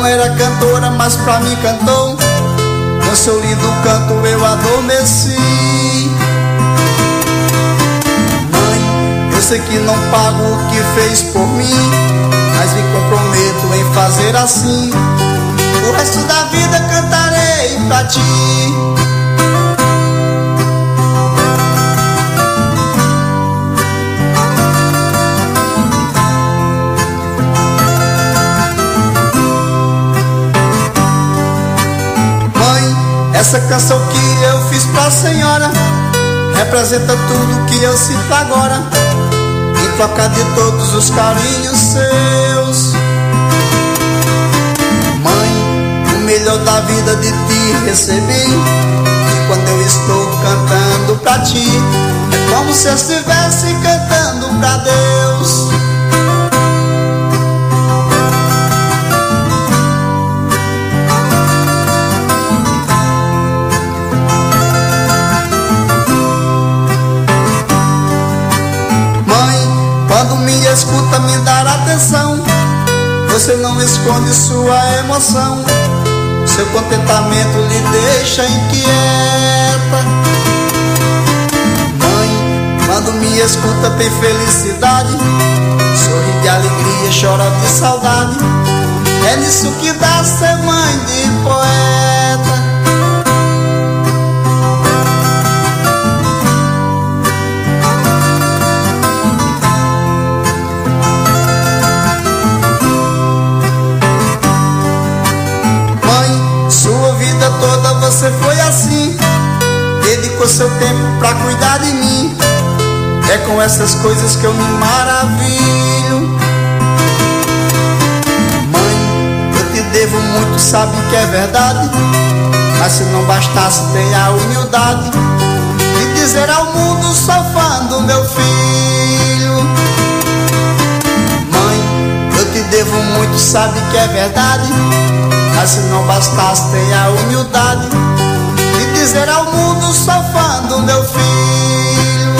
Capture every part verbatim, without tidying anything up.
Não era cantora, mas pra mim cantou. No seu lindo canto eu adormeci. Mãe, eu sei que não pago o que fez por mim, mas me comprometo em fazer assim. O resto da vida cantarei pra ti. Essa canção que eu fiz pra senhora representa tudo que eu sinto agora, em troca de todos os carinhos seus. Mãe, o melhor da vida de ti recebi, e quando eu estou cantando pra ti, é como se eu estivesse cantando pra Deus. Quando me escuta, me dar atenção. Você não esconde sua emoção. Seu contentamento lhe deixa inquieta. Mãe, quando me escuta, tem felicidade. Sorri de alegria, chora de saudade. É nisso que dá ser mãe de poeta. Toda você foi assim, dedicou seu tempo pra cuidar de mim. É com essas coisas que eu me maravilho. Mãe, eu te devo muito, sabe que é verdade, mas se não bastasse, tenha a humildade de dizer ao mundo, sou fã do meu filho. Mãe, eu te devo muito, sabe que é verdade, mas se não bastasse, tenha a humildade de dizer ao mundo, sou fã do meu filho.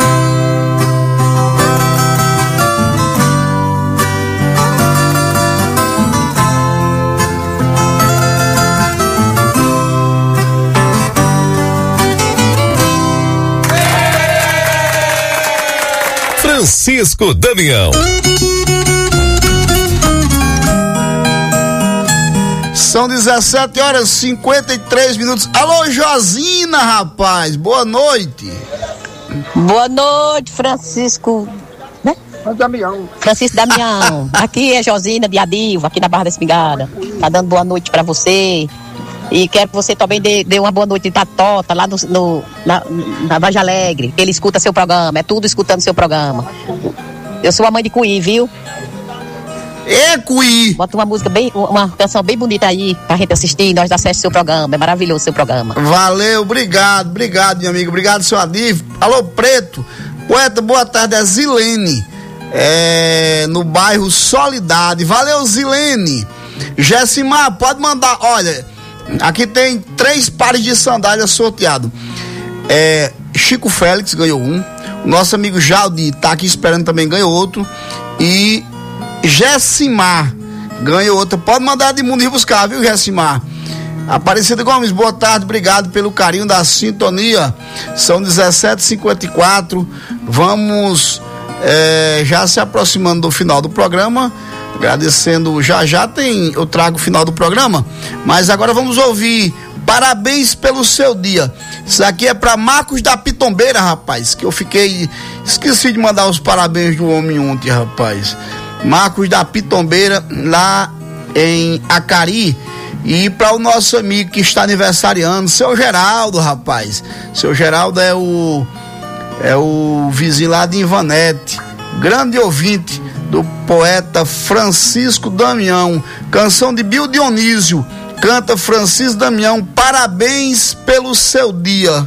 Francisco Damião. São dezessete horas e cinquenta e três minutos. Alô, Josina, rapaz, boa noite. Boa noite, Francisco, né? Damião. Francisco Damião. Aqui é Josina de Adilva, aqui na Barra da Espingarda. Tá dando boa noite pra você. E quero que você também dê, dê uma boa noite de Tatota, lá no, no, na, na Vargem Alegre. Ele escuta seu programa, é tudo escutando seu programa. Eu sou a mãe de Cuí, viu? É, Cuí! Bota uma música bem, uma canção bem bonita aí pra gente assistir, nós assistimos seu programa, é maravilhoso seu programa. Valeu, obrigado, obrigado, meu amigo, obrigado, seu Adif. Alô, Preto, poeta, boa tarde, é Zilene, é, no bairro Solidade. Valeu, Zilene. Gessimar, pode mandar, olha, aqui tem três pares de sandálias sorteados. É, Chico Félix ganhou um, o nosso amigo Jaldi tá aqui esperando também, ganhou outro, e Gessimar ganhou outra. Pode mandar de mundo ir buscar, viu, Gessimar? Aparecida Gomes, boa tarde, obrigado pelo carinho da sintonia. São dezessete e cinquenta e quatro. Vamos é, já se aproximando do final do programa. Agradecendo, já já tem, eu trago o final do programa. Mas agora vamos ouvir Parabéns pelo Seu Dia. Isso aqui é pra Marcos da Pitombeira, rapaz, que eu fiquei, esqueci de mandar os parabéns do homem ontem, rapaz. Marcos da Pitombeira, lá em Acari. E para o nosso amigo que está aniversariando, seu Geraldo, rapaz. Seu Geraldo é o é o vizinho lá de Ivanete, grande ouvinte do poeta Francisco Damião. Canção de Bio Dionísio. Canta Francisco Damião, parabéns pelo seu dia.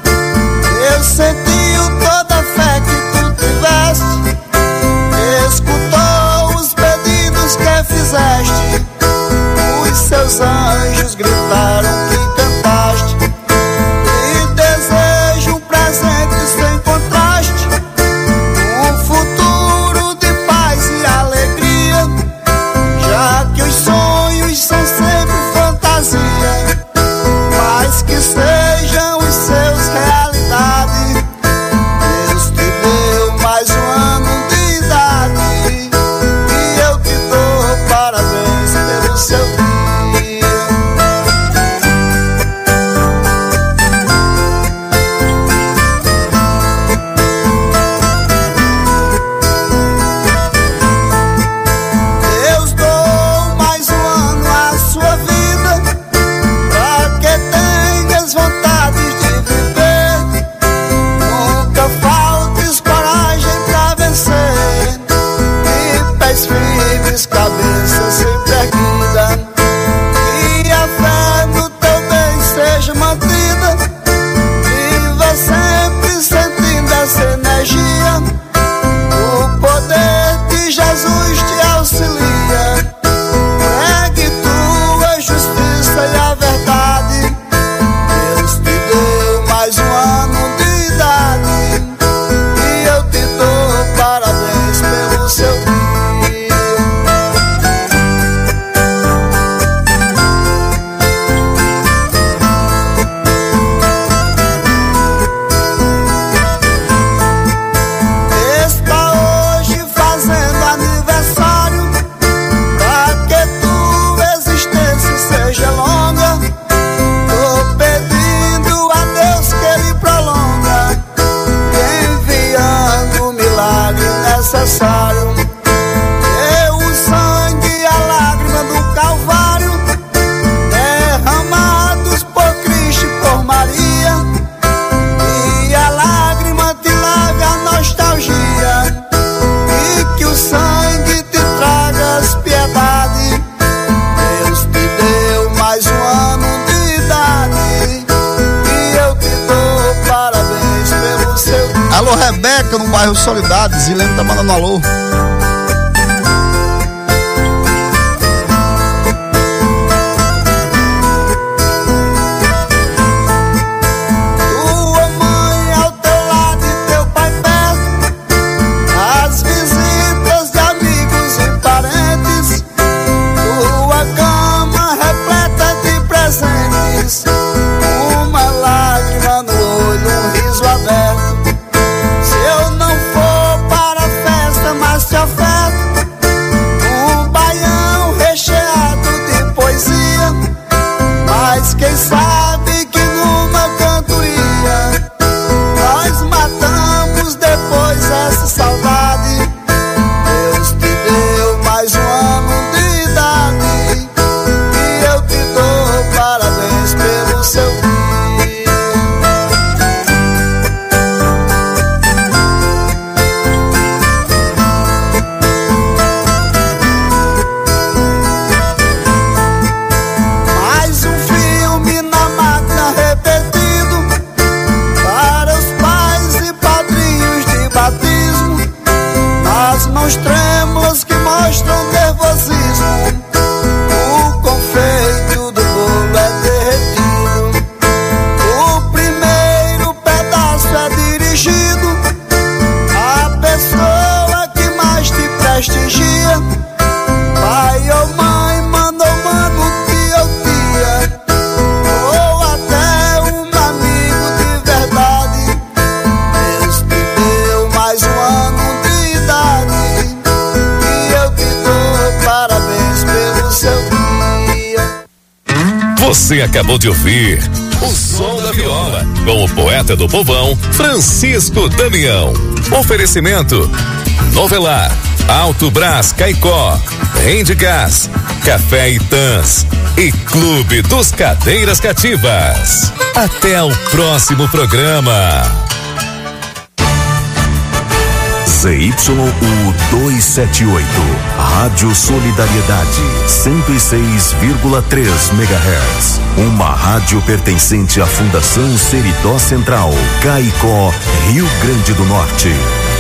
Sentiu toda a fé que tu tiveste, sangue te tragas piedade. Deus te deu mais um ano de idade e eu te dou parabéns pelo seu. Alô, Rebeca, no bairro Solidade, Zilene tá mandando alô. Uma lágrima no olho, um riso aberto. Se eu não for para a festa, mas te afeto. Um baião recheado de poesia. Mas quem sabe que numa cantoria nós matamos depois essa saudade. Deus te deu mais um ano de idade e eu te dou parabéns pelo seu dia. Mais um filme na máquina repetido para os pais e padrinhos de batismo, nas mãos trêmulas que mostram nervosismo. O confeito do bolo é derretido. O primeiro pedaço é dirigido à pessoa que mais te prestigia. Pai ou mãe, mano ou mano, tia ou tia, ou até um amigo de verdade. Deus te deu mais um ano de idade e eu te dou parabéns pelo seu dia. Você acabou de ouvir O Som da Viola, com o poeta do povão, Francisco Damião. Oferecimento Novelar, Alto Brás Caicó, Rende Gás, Café Itãs e Clube dos Cadeiras Cativas. Até o próximo programa. Z Y U duzentos e setenta e oito, Rádio Solidariedade, cento e seis vírgula três megahertz. Uma rádio pertencente à Fundação Seridó Central, Caicó, Rio Grande do Norte.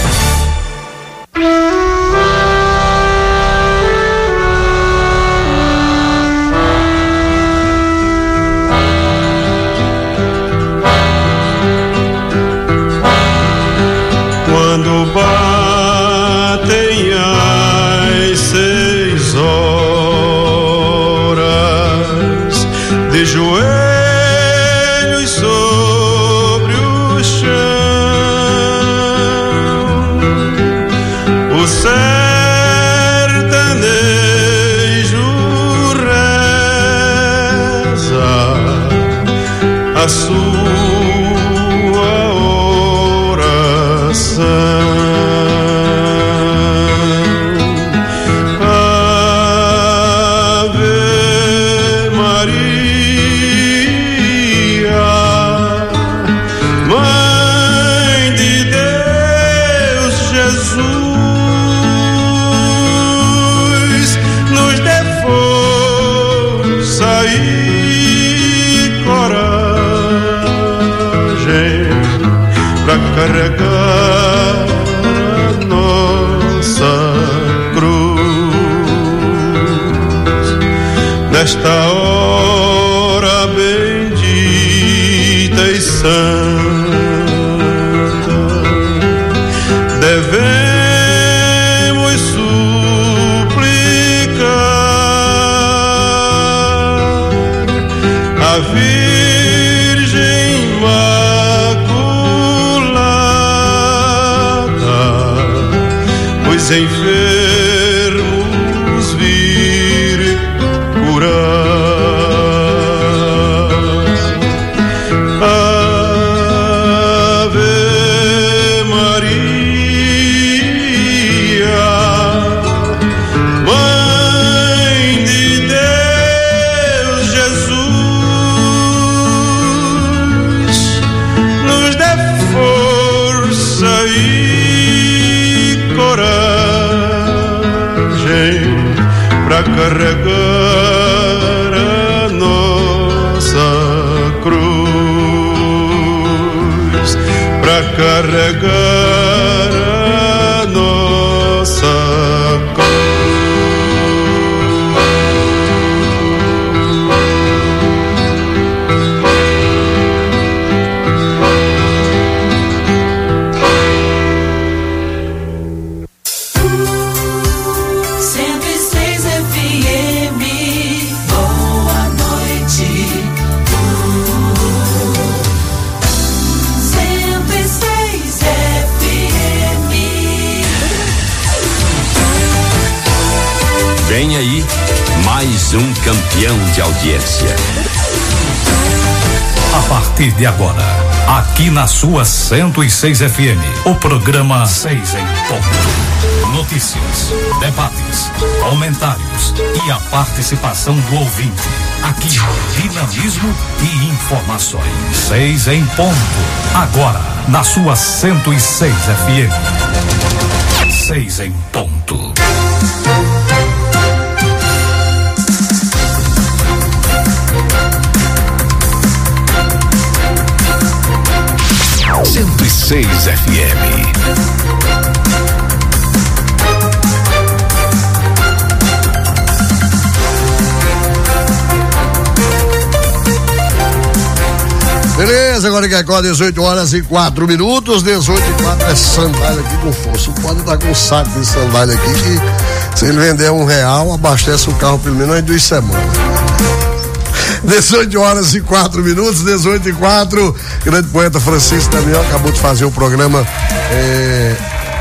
Quando batem as seis horas, de joelhos sobre o chão, o sertanejo reza a sua oração. Carregar a nossa cruz nesta hora bendita e santa. Devemos suplicar a Virgem os enfermos vir curar. Ave Maria, Mãe de Deus Jesus, nos dê força e coragem pra carregar a nossa cruz, pra carregar a nossa cruz. Vem aí, mais um campeão de audiência. A partir de agora, aqui na sua cento e seis F M, o programa Seis em Ponto. Notícias, debates, comentários e a participação do ouvinte. Aqui, dinamismo e informações. Seis em Ponto. Agora, na sua cento e seis F M. Seis em Ponto. cento e seis F M. Beleza, agora que agora dezoito horas e quatro minutos, dezoito e quatro é sandália aqui com força. Pode estar com um saco de sandália aqui que se ele vender um real, abastece o carro pelo menos em duas semanas. dezoito horas e quatro minutos, dezoito e quatro. Grande poeta Francisco Damião acabou de fazer o programa é,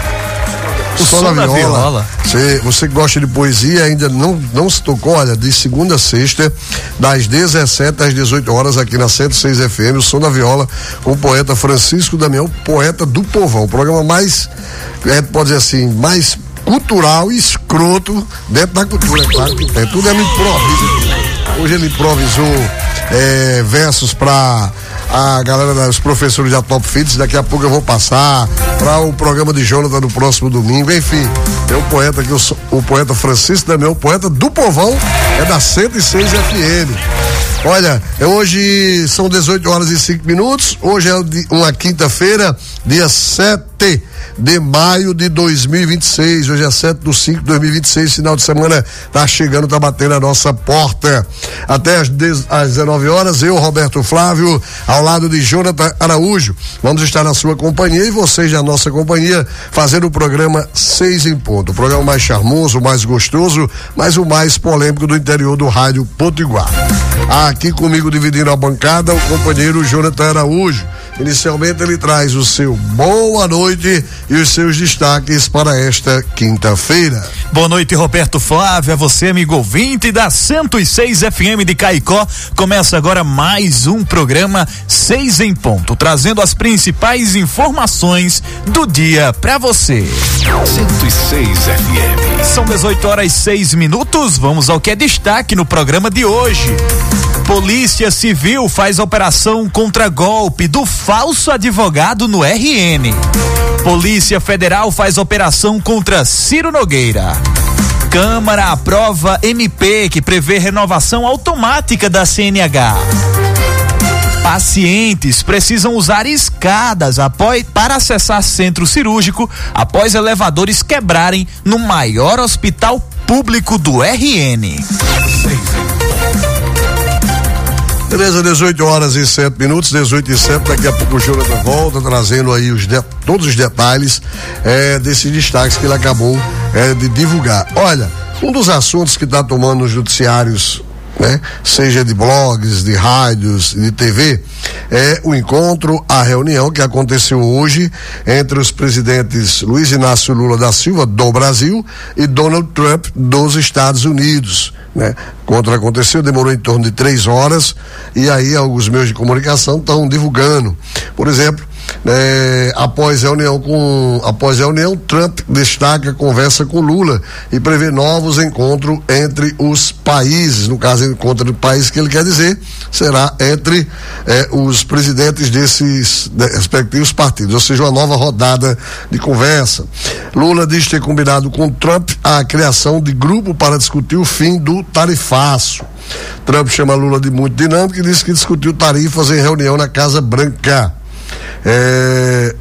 O Som da Viola. Viola. Você, você que gosta de poesia, ainda não, não se tocou, olha, de segunda a sexta, das dezessete às dezoito horas, aqui na cento e seis F M, o Som da Viola, com o poeta Francisco Damião, poeta do povão. O programa mais, é, pode dizer assim, mais cultural e escroto dentro da cultura, é claro que tem. Tudo é no improviso. Hoje ele improvisou é, versos para a galera dos professores da Top Fits. Daqui a pouco eu vou passar para o programa de Jonathan no próximo domingo. Enfim, tem o poeta aqui, o, o poeta Francisco Damião, o poeta do povão, é da cento e seis F M. Olha, hoje são dezoito horas e cinco minutos. Hoje é uma quinta-feira, dia sete de maio de dois mil e vinte e seis. Hoje é sete de cinco de dois mil e vinte e seis. Final de semana tá chegando, tá batendo a nossa porta. Até às, às dezenove horas, eu, Roberto Flávio, ao lado de Jonathan Araújo, vamos estar na sua companhia e vocês na nossa companhia, fazendo o programa Seis em Ponto. O programa mais charmoso, o mais gostoso, mas o mais polêmico do interior do rádio Potiguar. Aqui comigo dividindo a bancada, o companheiro Jonathan Araújo. Inicialmente ele traz o seu boa noite e os seus destaques para esta quinta-feira. Boa noite, Roberto Flávio, a você, amigo ouvinte da cento e seis F M de Caicó. Começa agora mais um programa Seis em Ponto, trazendo as principais informações do dia para você. cento e seis F M. São dezoito horas e seis minutos, vamos ao que é destaque no programa de hoje. Polícia Civil faz operação contra golpe do falso advogado no R N. Polícia Federal faz operação contra Ciro Nogueira. Câmara aprova M P que prevê renovação automática da C N H. Pacientes precisam usar escadas após, para acessar centro cirúrgico após elevadores quebrarem no maior hospital público do R N. Beleza, dezoito horas e sete minutos, dezoito e sete, daqui a pouco o Jonathan volta trazendo aí os de, todos os detalhes é, desses destaques que ele acabou é, de divulgar. Olha, um dos assuntos que está tomando os noticiários, né, seja de blogs, de rádios, de T V, é o encontro, a reunião que aconteceu hoje entre os presidentes Luiz Inácio Lula da Silva, do Brasil, e Donald Trump, dos Estados Unidos, né? O encontro aconteceu, demorou em torno de três horas, e aí alguns meios de comunicação estão divulgando. Por exemplo, É, após reunião com após reunião, Trump destaca a conversa com Lula e prevê novos encontros entre os países. No caso, encontro de países que ele quer dizer será entre eh, os presidentes desses de, respectivos partidos, ou seja, uma nova rodada de conversa. Lula diz ter combinado com Trump a criação de grupo para discutir o fim do tarifaço. Trump chama Lula de muito dinâmico e disse que discutiu tarifas em reunião na Casa Branca. É...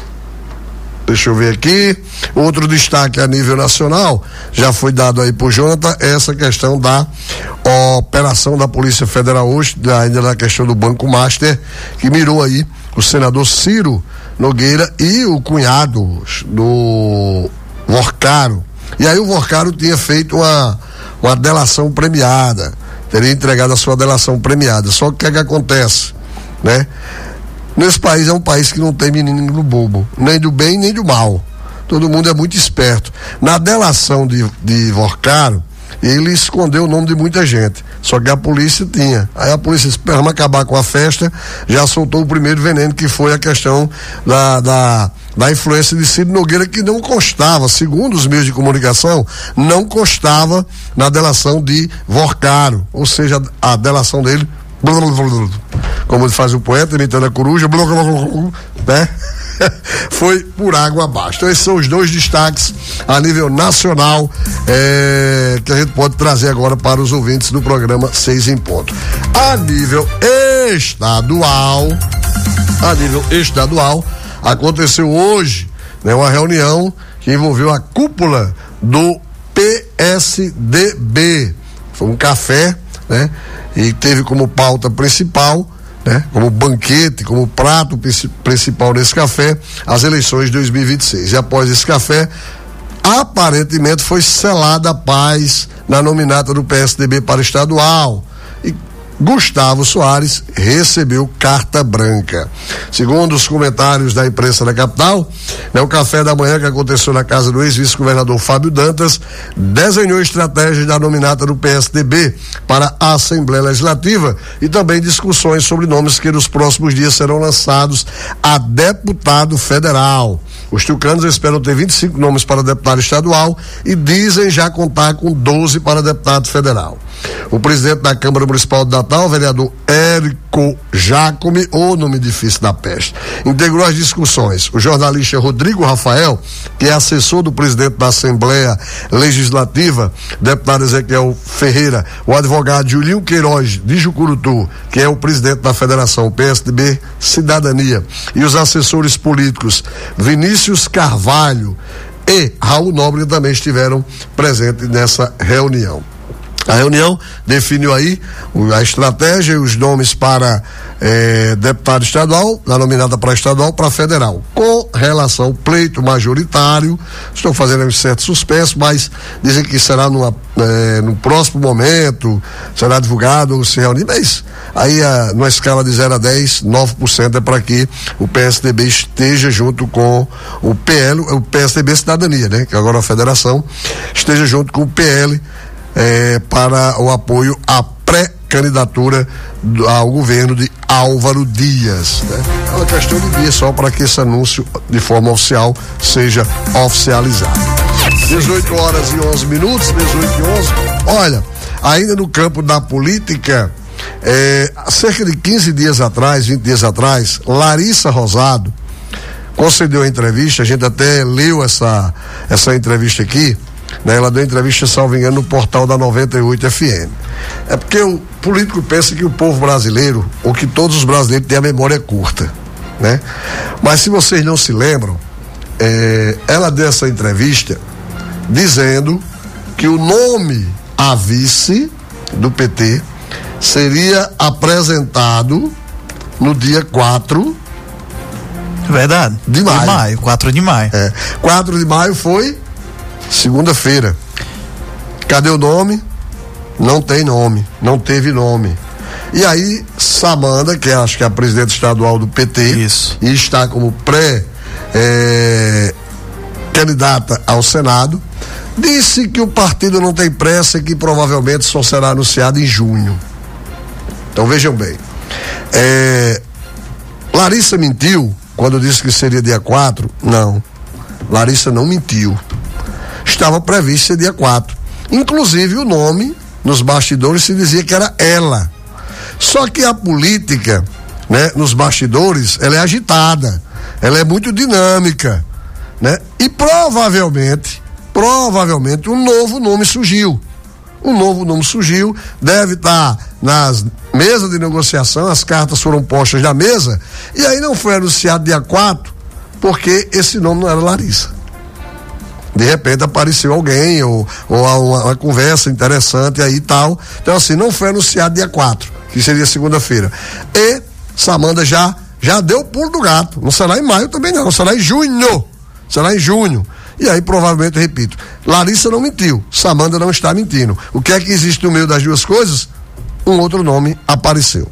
Deixa eu ver aqui. Outro destaque a nível nacional, já foi dado aí por Jonathan, essa questão da operação da Polícia Federal hoje, ainda na questão do Banco Master, que mirou aí o senador Ciro Nogueira e o cunhado do Vorcaro. E aí o Vorcaro tinha feito uma, uma delação premiada, teria entregado a sua delação premiada. Só que o que é que acontece, né? Nesse país é um país que não tem menino bobo, nem do bem nem do mal. Todo mundo é muito esperto. Na delação de, de Vorcaro, ele escondeu o nome de muita gente. Só que a polícia tinha. Aí a polícia, esperando acabar com a festa, já soltou o primeiro veneno, que foi a questão da, da, da influência de Ciro Nogueira, que não constava, segundo os meios de comunicação, não constava na delação de Vorcaro. Ou seja, a delação dele, como faz o poeta, imitando a coruja, né? Foi por água abaixo. Então esses são os dois destaques a nível nacional é, que a gente pode trazer agora para os ouvintes do programa Seis em Ponto. A nível estadual, a nível estadual, aconteceu hoje, né, uma reunião que envolveu a cúpula do P S D B. Foi um café, né? E teve como pauta principal, né, como banquete, como prato principal desse café, as eleições de dois mil e vinte e seis. E após esse café, aparentemente foi selada a paz na nominata do P S D B para estadual. E Gustavo Soares recebeu carta branca. Segundo os comentários da imprensa da capital, né, o café da manhã que aconteceu na casa do ex-vice-governador Fábio Dantas desenhou estratégias da nominata do P S D B para a Assembleia Legislativa e também discussões sobre nomes que nos próximos dias serão lançados a deputado federal. Os tucanos esperam ter vinte e cinco nomes para deputado estadual e dizem já contar com doze para deputado federal. O presidente da Câmara Municipal de Natal, o vereador Érico Jacome, ou nome difícil da peste, integrou as discussões. O jornalista Rodrigo Rafael, que é assessor do presidente da Assembleia Legislativa, deputado Ezequiel Ferreira, o advogado Julinho Queiroz de Jucurutu, que é o presidente da Federação P S D B Cidadania, e os assessores políticos Vinícius Carvalho e Raul Nobre também estiveram presentes nessa reunião. A reunião definiu aí a estratégia e os nomes para eh, deputado estadual, na nominada para estadual, para federal. Com relação ao pleito majoritário, estou fazendo um certo suspenso, mas dizem que será numa, eh, no próximo momento, será divulgado ou se reunir, mas aí a, numa escala de zero a dez, nove por cento é para que o P S D B esteja junto com o P L, o P S D B Cidadania, né? Que agora é a federação, esteja junto com o P L É, para o apoio à pré-candidatura do, ao governo de Álvaro Dias, né? É uma questão de dia só para que esse anúncio de forma oficial seja oficializado. dezoito horas e onze minutos, dezoito e onze. Olha, ainda no campo da política, é, cerca de quinze dias atrás, vinte dias atrás, Larissa Rosado concedeu a entrevista, a gente até leu essa, essa entrevista aqui, né? Ela deu entrevista, salvo engano, no portal da noventa e oito F M. É porque o político pensa que o povo brasileiro, ou que todos os brasileiros têm a memória curta, né? Mas se vocês não se lembram, é, ela deu essa entrevista dizendo que o nome a vice do P T seria apresentado no dia quatro Verdade. de maio. De maio, quatro de maio. É, quatro de maio foi segunda-feira. Cadê o nome? Não tem nome, não teve nome. E aí, Samanda, que é, acho que é a presidente estadual do P T, Isso. e está como pré é, candidata ao Senado, disse que o partido não tem pressa e que provavelmente só será anunciado em junho. Então vejam bem, é, Larissa mentiu quando disse que seria dia quatro, não. Larissa não mentiu. Estava previsto ser dia quatro. Inclusive o nome, nos bastidores, se dizia que era ela. Só que a política, né, nos bastidores, ela é agitada, ela é muito dinâmica, né? E provavelmente, provavelmente um novo nome surgiu. Um novo nome surgiu, deve estar nas mesas de negociação, as cartas foram postas na mesa, e aí não foi anunciado dia quatro, porque esse nome não era Larissa. De repente apareceu alguém, ou, ou uma, uma conversa interessante aí e tal. Então, assim, não foi anunciado dia quatro, que seria segunda-feira. E Samanda já, já deu o pulo do gato. Não será em maio também, não, será em junho. Será em junho. E aí, provavelmente, repito, Larissa não mentiu, Samanda não está mentindo. O que é que existe no meio das duas coisas? Um outro nome apareceu.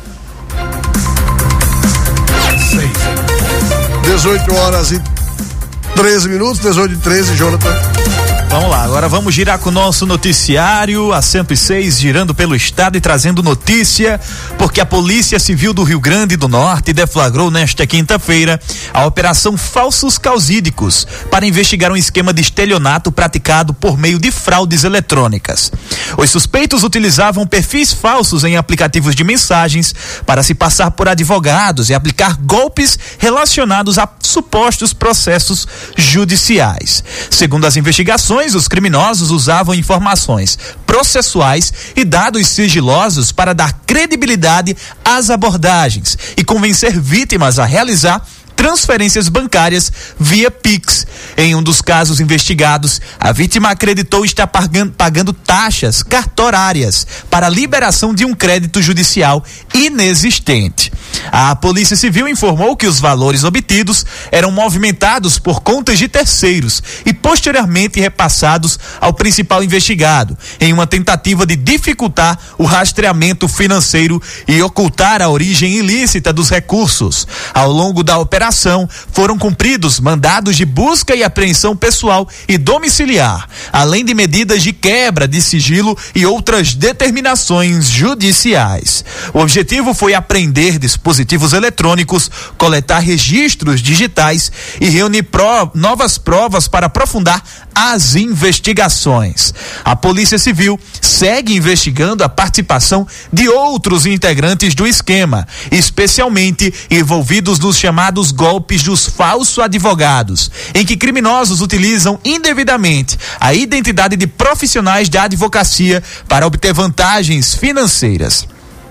dezoito horas e treze minutos, dezoito e treze, Jonathan. Vamos lá, agora vamos girar com o nosso noticiário, a cento e seis, girando pelo estado e trazendo notícia, porque a Polícia Civil do Rio Grande do Norte deflagrou nesta quinta-feira a Operação Falsos Causídicos para investigar um esquema de estelionato praticado por meio de fraudes eletrônicas. Os suspeitos utilizavam perfis falsos em aplicativos de mensagens para se passar por advogados e aplicar golpes relacionados a supostos processos judiciais. Segundo as investigações, os criminosos usavam informações processuais e dados sigilosos para dar credibilidade às abordagens e convencer vítimas a realizar transferências bancárias via Pix. Em um dos casos investigados, a vítima acreditou estar pagando, pagando taxas cartorárias para a liberação de um crédito judicial inexistente. A Polícia Civil informou que os valores obtidos eram movimentados por contas de terceiros e posteriormente repassados ao principal investigado, em uma tentativa de dificultar o rastreamento financeiro e ocultar a origem ilícita dos recursos. Ao longo da operação, foram cumpridos mandados de busca e apreensão pessoal e domiciliar, além de medidas de quebra de sigilo e outras determinações judiciais. O objetivo foi apreender dispositivos eletrônicos, coletar registros digitais e reunir prov- novas provas para aprofundar as investigações. A Polícia Civil segue investigando a participação de outros integrantes do esquema, especialmente envolvidos nos chamados golpes dos falsos advogados, em que criminosos utilizam indevidamente a identidade de profissionais da advocacia para obter vantagens financeiras.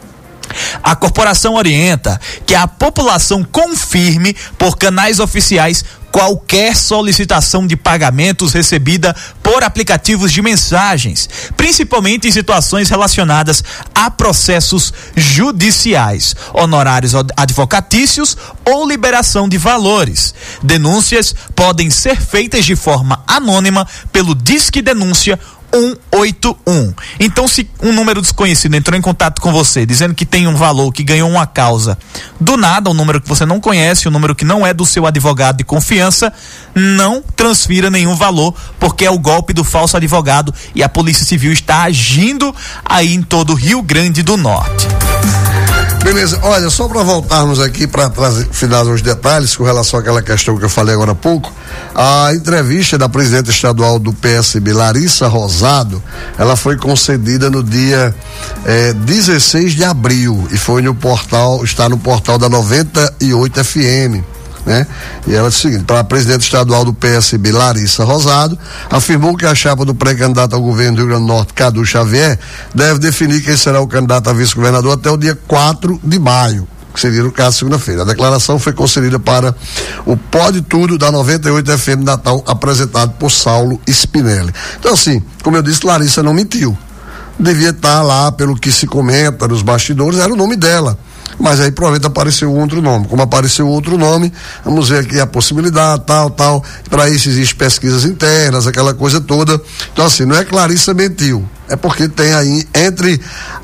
A corporação orienta que a população confirme por canais oficiais qualquer solicitação de pagamentos recebida por aplicativos de mensagens, principalmente em situações relacionadas a processos judiciais, honorários advocatícios ou liberação de valores. Denúncias podem ser feitas de forma anônima pelo Disque Denúncia um oito um. Então, se um número desconhecido entrou em contato com você dizendo que tem um valor, que ganhou uma causa, do nada, um número que você não conhece, um número que não é do seu advogado de confiança, não transfira nenhum valor, porque é o golpe do falso advogado e a Polícia Civil está agindo aí em todo o Rio Grande do Norte. Beleza, olha, só para voltarmos aqui para finalizar os detalhes com relação àquela questão que eu falei agora há pouco, a entrevista da presidente estadual do P S B, Larissa Rosado, ela foi concedida no dia eh, dezesseis de abril e foi no portal, está no portal da noventa e oito F M. Né? E ela disse o seguinte: para a presidente estadual do P S B, Larissa Rosado, afirmou que a chapa do pré-candidato ao governo do Rio Grande do Norte, Cadu Xavier, deve definir quem será o candidato a vice-governador até o dia quatro de maio, que seria no caso segunda-feira. A declaração foi concedida para o Pode Tudo da noventa e oito F M Natal, apresentado por Saulo Spinelli. Então, assim, como eu disse, Larissa não mentiu. Devia estar lá, pelo que se comenta nos bastidores, era o nome dela. Mas aí provavelmente apareceu outro nome. Como apareceu outro nome, vamos ver aqui a possibilidade, tal, tal. Para isso existem pesquisas internas, aquela coisa toda. Então, assim, não é que Larissa mentiu. É porque tem aí, entre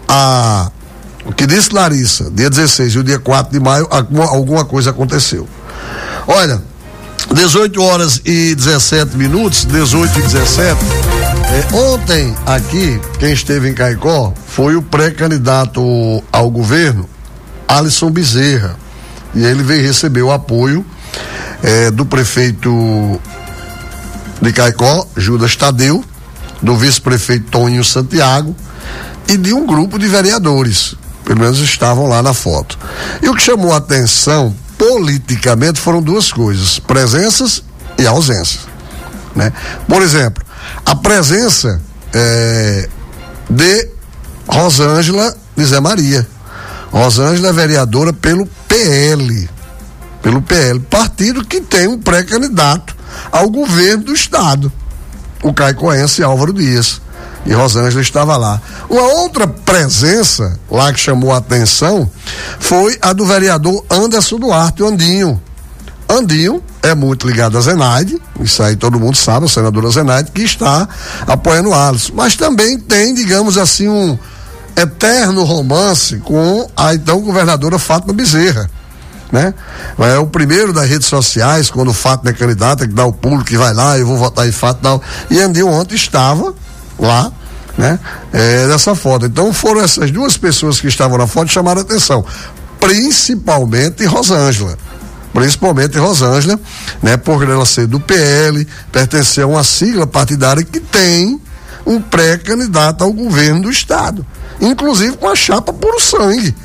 a o que disse Larissa, dia dezesseis e o dia quatro de maio, alguma, alguma coisa aconteceu. Olha, dezoito horas e dezessete minutos, dezoito e dezessete. É, ontem, aqui, quem esteve em Caicó foi o pré-candidato ao governo, Alisson Bezerra, E ele veio receber o apoio eh, do prefeito de Caicó, Judas Tadeu, do vice-prefeito Toninho Santiago e de um grupo de vereadores, pelo menos estavam lá na foto. E o que chamou a atenção politicamente foram duas coisas: presenças e ausências, né? Por exemplo, a presença eh, de Rosângela de Zé Maria. Rosângela é vereadora pelo P L, pelo P L, partido que tem um pré-candidato ao governo do estado, o caicoense Álvaro Dias, e Rosângela estava lá. Uma outra presença lá que chamou a atenção foi a do vereador Anderson Duarte, o Andinho. Andinho é muito ligado a Zenaide, isso aí todo mundo sabe, a senadora Zenaide, que está apoiando o Alisson, mas também tem, digamos assim, um eterno romance com a então governadora Fátima Bezerra, né? É o primeiro das redes sociais, quando o Fátima é candidata, que dá o pulo, que vai lá, eu vou votar em Fátima, e Andinho ontem estava lá, né? É, dessa foto. Então foram essas duas pessoas que estavam na foto que chamaram a atenção, principalmente Rosângela. Principalmente Rosângela, né? Por ela ser do P L, pertencer a uma sigla partidária que tem um pré-candidato ao governo do estado, inclusive com a chapa puro sangue.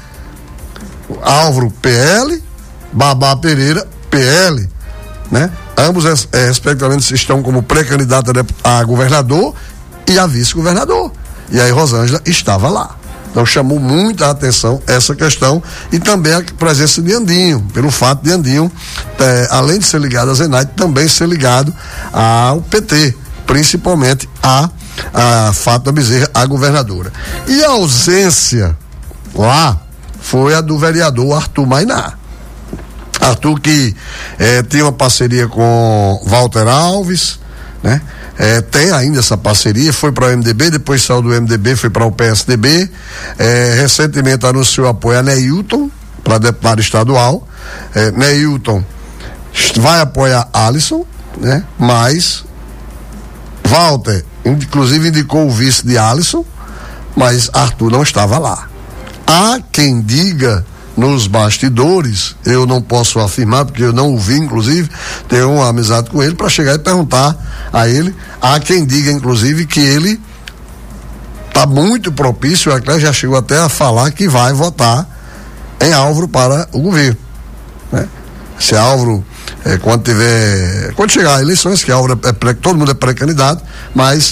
Álvaro P L, Babá Pereira P L, né? Ambos é, respectivamente estão como pré-candidato a governador e a vice-governador. E aí Rosângela estava lá. Então chamou muita atenção essa questão e também a presença de Andinho, pelo fato de Andinho, é, além de ser ligado a Zenaide, também ser ligado ao P T, principalmente a, a Fátima Bezerra, a governadora. E a ausência lá foi a do vereador Arthur Mainá. Arthur que eh, tinha uma parceria com Walter Alves, né? Eh, tem ainda essa parceria, foi para o M D B, depois saiu do M D B, foi para o P S D B, eh, recentemente anunciou apoio a Neilton para deputado estadual. eh, Neilton vai apoiar Alisson, né? Mas Walter inclusive indicou o vice de Alisson, mas Arthur não estava lá. Há quem diga nos bastidores, eu não posso afirmar porque eu não o vi, inclusive, tenho uma amizade com ele, para chegar e perguntar a ele. Há quem diga, inclusive, que ele está muito propício, até já chegou até a falar que vai votar em Álvaro para o governo, né? Se Álvaro, é, quando tiver, quando chegar a eleições, que Álvaro é pré, todo mundo é pré-candidato, mas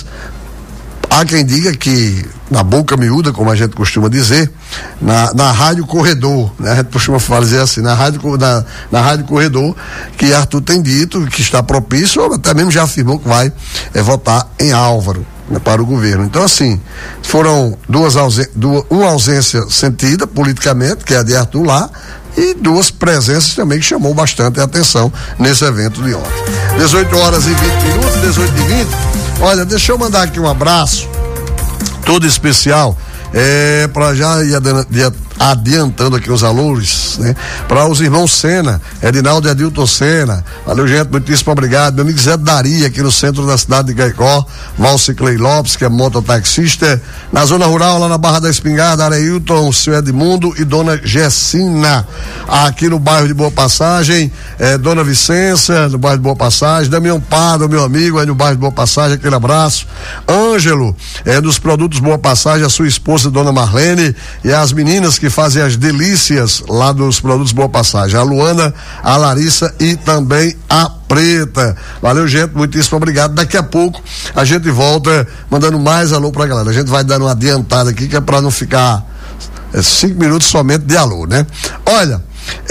há quem diga que na boca miúda, como a gente costuma dizer, na, na rádio corredor, né? A gente costuma dizer assim, na rádio, na, na rádio corredor, que Arthur tem dito que está propício, ou até mesmo já afirmou que vai é, votar em Álvaro, né, para o governo. Então, assim, foram duas, ausen- duas uma ausência sentida politicamente, que é a de Arthur lá, e duas presenças também que chamou bastante a atenção nesse evento de ontem. dezoito horas e vinte minutos, dezoito e vinte. Olha, deixa eu mandar aqui um abraço todo especial, é, para já ir adiantando aqui os alôs, né? Para os irmãos Sena, Edinaldo e Adilton Sena. Valeu, gente, muitíssimo obrigado. Meu amigo Zé Daria, aqui no centro da cidade de Caicó, Valciclei Lopes, que é mototaxista, na zona rural, lá na Barra da Espingarda, Areilton, seu Edmundo e dona Gessina, aqui no bairro de Boa Passagem, é, dona Vicência, no bairro de Boa Passagem, Damião Pardo, meu amigo, aí no bairro de Boa Passagem, aquele abraço. Ângelo, é, dos produtos Boa Passagem, a sua esposa, dona Marlene, e as meninas que fazem as delícias lá dos produtos Boa Passagem, a Luana, a Larissa e também a Preta. Valeu, gente, muitíssimo obrigado. Daqui a pouco a gente volta mandando mais alô pra galera. A gente vai dando uma adiantada aqui, que é pra não ficar é, cinco minutos somente de alô, né? Olha,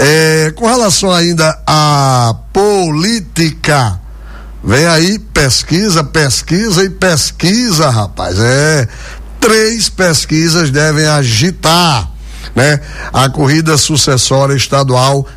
é, com relação ainda à política, vem aí pesquisa, pesquisa e pesquisa, rapaz. É, três pesquisas devem agitar, né, a corrida sucessória estadual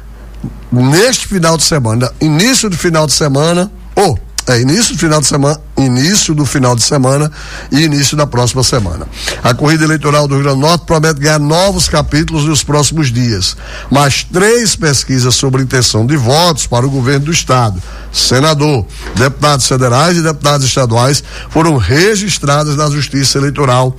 neste final de semana, início do final de semana, ou oh, é início do final de semana, início do final de semana e início da próxima semana. A corrida eleitoral do Rio Grande do Norte promete ganhar novos capítulos nos próximos dias, mas três pesquisas sobre intenção de votos para o governo do estado, senador, deputados federais e deputados estaduais foram registradas na Justiça Eleitoral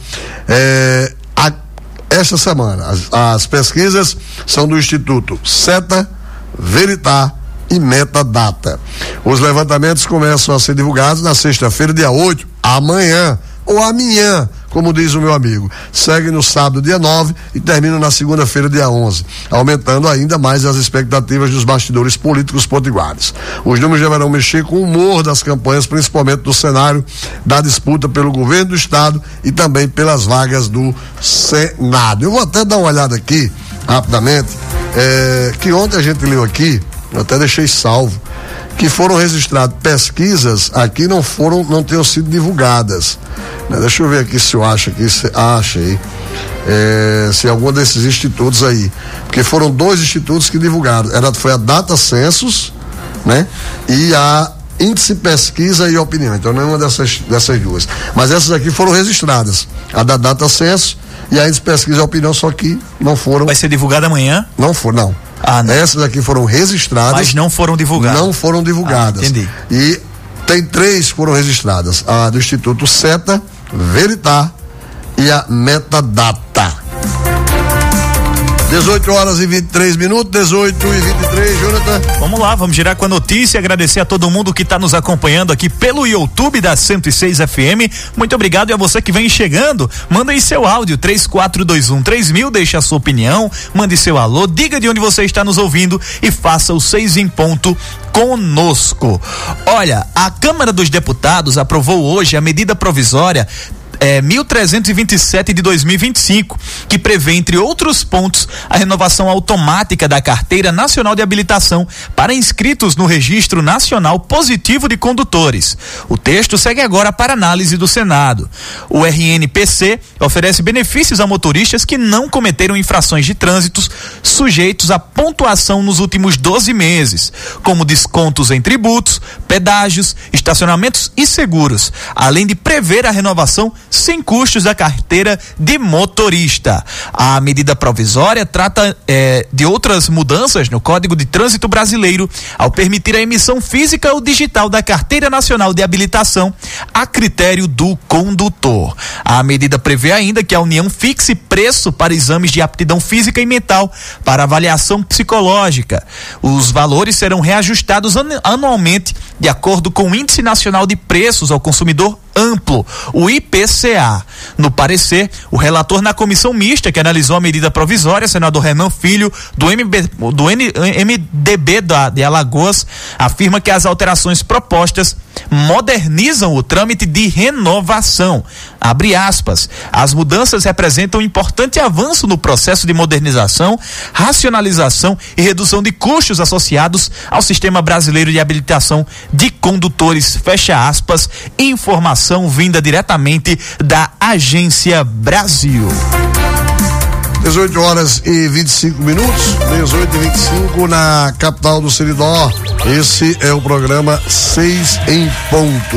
eh, a esta semana. As, as pesquisas são do Instituto SETA, Veritá e Metadata. Os levantamentos começam a ser divulgados na sexta-feira, dia oito, amanhã, ou amanhã, como diz o meu amigo. Segue no sábado, dia nove, e termina na segunda-feira, dia onze, aumentando ainda mais as expectativas dos bastidores políticos potiguares. Os números deverão mexer com o humor das campanhas, principalmente no cenário da disputa pelo governo do estado e também pelas vagas do Senado. Eu vou até dar uma olhada aqui, rapidamente, é, que ontem a gente leu aqui, eu até deixei salvo, que foram registradas pesquisas aqui, não foram, não tenham sido divulgadas. Né? Deixa eu ver aqui se eu acho aqui, se acha aí, é, se algum desses institutos aí, porque foram dois institutos que divulgaram, era, foi a Data Census, né? E a Índice Pesquisa e Opinião, então nenhuma dessas, dessas duas, mas essas aqui foram registradas, a da Data Census e a Índice Pesquisa e Opinião, só que não foram. Vai ser divulgada amanhã? Não foram, não. Ah, não. Essas aqui foram registradas. Mas não foram divulgadas. Não foram divulgadas. Ah, entendi. E tem três que foram registradas: a do Instituto SETA, Veritá e a Metadata. dezoito horas e vinte e três minutos, dezoito e vinte e três, Jonathan. Vamos lá, vamos girar com a notícia, agradecer a todo mundo que está nos acompanhando aqui pelo YouTube da cento e seis F M. Muito obrigado, e a você que vem chegando, manda aí seu áudio, três quatro dois um três mil, deixa a sua opinião, mande seu alô, diga de onde você está nos ouvindo e faça o seis em ponto conosco. Olha, a Câmara dos Deputados aprovou hoje a medida provisória É, mil trezentos e vinte e sete de dois mil e vinte e cinco, que prevê, entre outros pontos, a renovação automática da Carteira Nacional de Habilitação para inscritos no Registro Nacional Positivo de Condutores. O texto segue agora para análise do Senado. O R N P C oferece benefícios a motoristas que não cometeram infrações de trânsito sujeitos a pontuação nos últimos doze meses, como descontos em tributos, pedágios, estacionamentos e seguros, além de prever a renovação sem custos da carteira de motorista. A medida provisória trata eh, de outras mudanças no Código de Trânsito Brasileiro, ao permitir a emissão física ou digital da Carteira Nacional de Habilitação a critério do condutor. A medida prevê ainda que a União fixe preço para exames de aptidão física e mental para avaliação psicológica. Os valores serão reajustados anualmente de acordo com o Índice Nacional de Preços ao Consumidor Amplo, o I P C A. No parecer, o relator na comissão mista que analisou a medida provisória, senador Renan Filho, do, M B, do N, M D B da, de Alagoas, afirma que as alterações propostas modernizam o trâmite de renovação. Abre aspas. As mudanças representam um importante avanço no processo de modernização, racionalização e redução de custos associados ao sistema brasileiro de habilitação de condutores. Fecha aspas. Informação vinda diretamente da Agência Brasil. dezoito horas e vinte e cinco minutos, dezoito e vinte e cinco na capital do Seridó. Esse é o programa Seis em Ponto.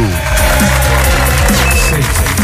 Seis em Ponto.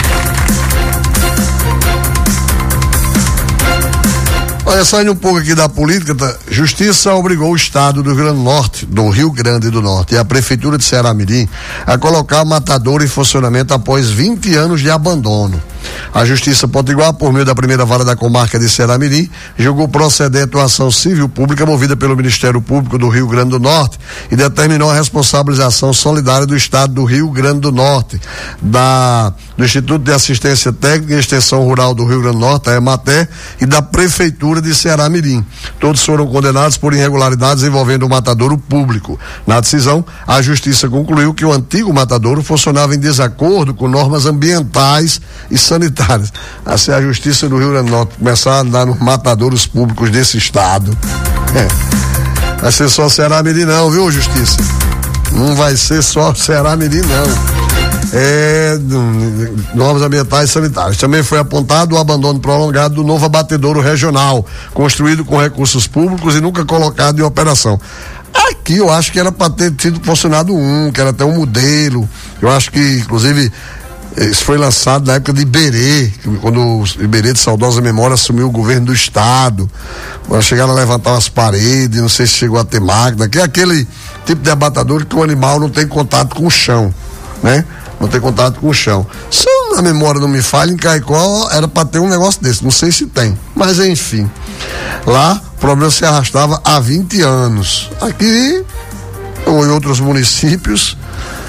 Olha, saindo um pouco aqui da política, tá? Justiça obrigou o estado do Rio Grande do Norte, do Rio Grande do Norte, e a prefeitura de Ceará-Mirim a colocar o matadouro em funcionamento após vinte anos de abandono. A Justiça Potiguar, por meio da primeira vara da comarca de Ceará-Mirim, julgou procedente a ação civil pública movida pelo Ministério Público do Rio Grande do Norte e determinou a responsabilização solidária do estado do Rio Grande do Norte, da, do Instituto de Assistência Técnica e Extensão Rural do Rio Grande do Norte, a EMATÉ, e da Prefeitura de Ceará-Mirim. Todos foram condenados por irregularidades envolvendo o matadouro público. Na decisão, a Justiça concluiu que o antigo matadouro funcionava em desacordo com normas ambientais e sanitárias. Assim, a Justiça do Rio Grande do Norte começar a andar nos matadouros públicos desse estado. É. Vai ser só Ceará-Mirim não, viu, Justiça? Não vai ser só Ceará-Mirim não. É, normas ambientais e sanitárias. Também foi apontado o abandono prolongado do novo abatedouro regional, construído com recursos públicos e nunca colocado em operação. Aqui eu acho que era para ter sido funcionado um, que era até um modelo. Eu acho que, inclusive, isso foi lançado na época de Iberê, quando o Iberê, de saudosa memória, assumiu o governo do estado. Chegaram a levantar umas paredes, não sei se chegou a ter máquina, que é aquele tipo de abatador que o animal não tem contato com o chão, né? Não tem contato com o chão. Se a memória não me falha, em Caicó era para ter um negócio desse, não sei se tem, mas enfim. Lá o problema se arrastava há vinte anos. Aqui ou em outros municípios.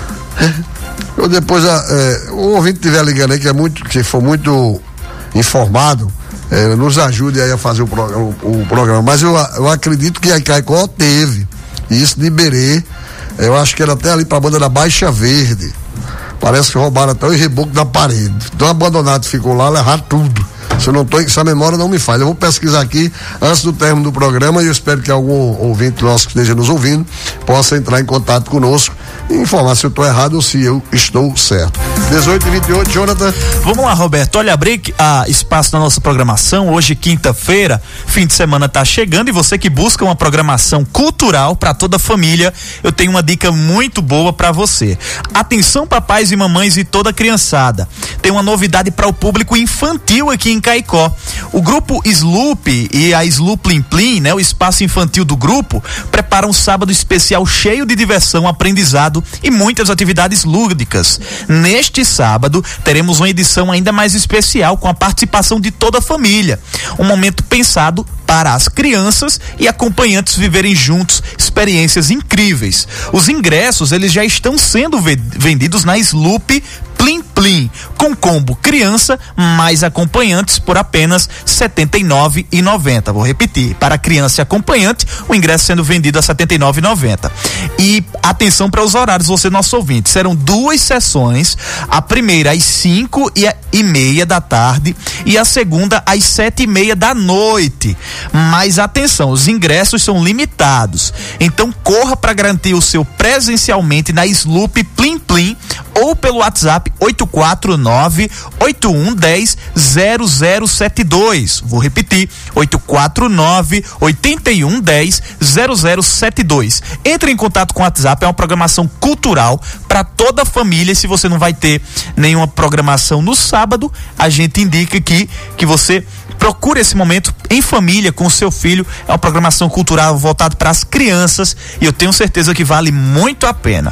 Eu depois, é, o ouvinte estiver ligando aí, que é muito, que for muito informado, é, nos ajude aí a fazer o programa, o, o programa. Mas eu, eu acredito que a Caicó teve, e isso de Iberê, eu acho que era até ali pra banda da Baixa Verde. Parece que roubaram até o reboco da parede. Então abandonado ficou lá, levaram tudo. Se eu não tô, se a memória não me falha, eu vou pesquisar aqui antes do término do programa e eu espero que algum ouvinte nosso que esteja nos ouvindo possa entrar em contato conosco e informar se eu estou errado ou se eu estou certo. dezoito e vinte e oito, Jonathan. Vamos lá, Roberto. Olha, abri ah, espaço na nossa programação. Hoje, quinta-feira, fim de semana tá chegando e você que busca uma programação cultural para toda a família, eu tenho uma dica muito boa para você. Atenção, papais e mamães e toda a criançada. Tem uma novidade para o público infantil aqui em Caicó. O grupo Sloop e a Sloop Plim Plim, né, o espaço infantil do grupo, prepara um sábado especial cheio de diversão, aprendizado e muitas atividades lúdicas. Neste sábado, teremos uma edição ainda mais especial com a participação de toda a família. Um momento pensado para as crianças e acompanhantes viverem juntos experiências incríveis. Os ingressos, eles já estão sendo vendidos na Sloop Plim Plim, com combo criança mais acompanhantes por apenas setenta e nove reais e noventa centavos. Vou repetir, para criança e acompanhante, o ingresso sendo vendido a setenta e nove reais e noventa centavos. E atenção para os horários, você nosso ouvinte, serão duas sessões, a primeira às cinco e meia da tarde e a segunda às sete e meia da noite. Mas atenção, os ingressos são limitados, então corra para garantir o seu presencialmente na Sloop Plim Plim ou pelo WhatsApp oito quatro nove, oito um um zero, zero zero sete dois. Vou repetir, oito quatro nove, oito um um zero, zero zero sete dois. Entre em contato com o WhatsApp, é uma programação cultural para toda a família. Se você não vai ter nenhuma programação no sábado, a gente indica aqui que você procure esse momento em família com o seu filho. É uma programação cultural voltada para as crianças e eu tenho certeza que vale muito a pena.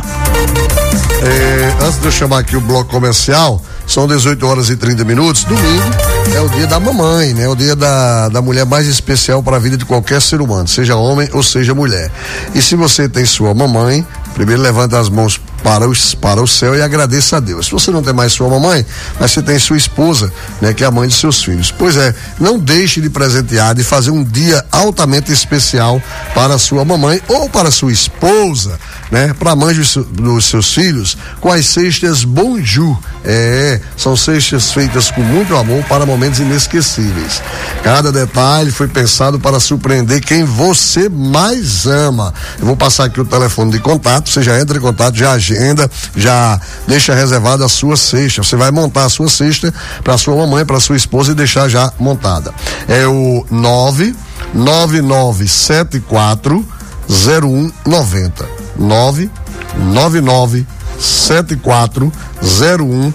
É, antes de eu chamar aqui o bloco comercial, são dezoito horas e trinta minutos. Domingo é o dia da mamãe, né? O dia da, da mulher mais especial para a vida de qualquer ser humano, seja homem ou seja mulher. E se você tem sua mamãe, primeiro levanta as mãos para, os, para o céu e agradeça a Deus. Se você não tem mais sua mamãe, mas você tem sua esposa, né, que é a mãe de seus filhos. Pois é, não deixe de presentear, de fazer um dia altamente especial para a sua mamãe ou para a sua esposa, né, para a mãe dos, dos seus filhos, com as cestas Bonjour. É, são cestas feitas com muito amor para momentos inesquecíveis. Cada detalhe foi pensado para surpreender quem você mais ama. Eu vou passar aqui o telefone de contato, você já entra em contato, já agenda, já deixa reservada a sua cesta. Você vai montar a sua cesta para sua mamãe, para sua esposa e deixar já montada. É o nove nove nove sete quatro zero um nove zero. nove nove nove sete quatro zero um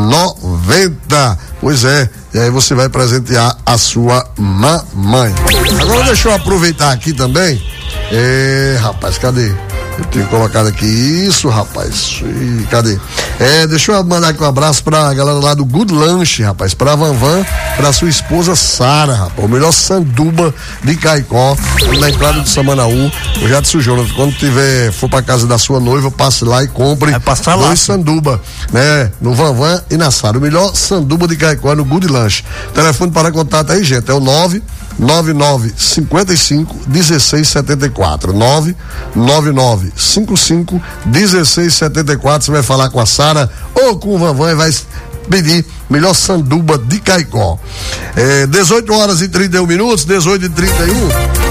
nove zero. Pois é, e aí você vai presentear a sua mamãe. Agora deixa eu aproveitar aqui também. É, rapaz, cadê? Eu tenho colocado aqui isso, rapaz. E, cadê? É, deixa eu mandar aqui um abraço pra galera lá do Good Lanche, rapaz. Pra Vanvan, pra sua esposa Sara, rapaz. O melhor sanduba de Caicó, na entrada do Samanaú. Eu já disse o Jonas, quando tiver, for pra casa da sua noiva, passe lá e compre dois lá. sanduba, né? No Vanvan e na Sara. O melhor sanduba de Caicó é no Good Lanche. Telefone para contato aí, gente, é o nove nove nove cinco cinco um seis sete quatro. nove nove nove cinco cinco um seis sete quatro. Você vai falar com a Sara ou com o Vanvan e vai pedir melhor sanduba de Caicó. É, dezoito horas e trinta e um minutos, dezoito e trinta e um.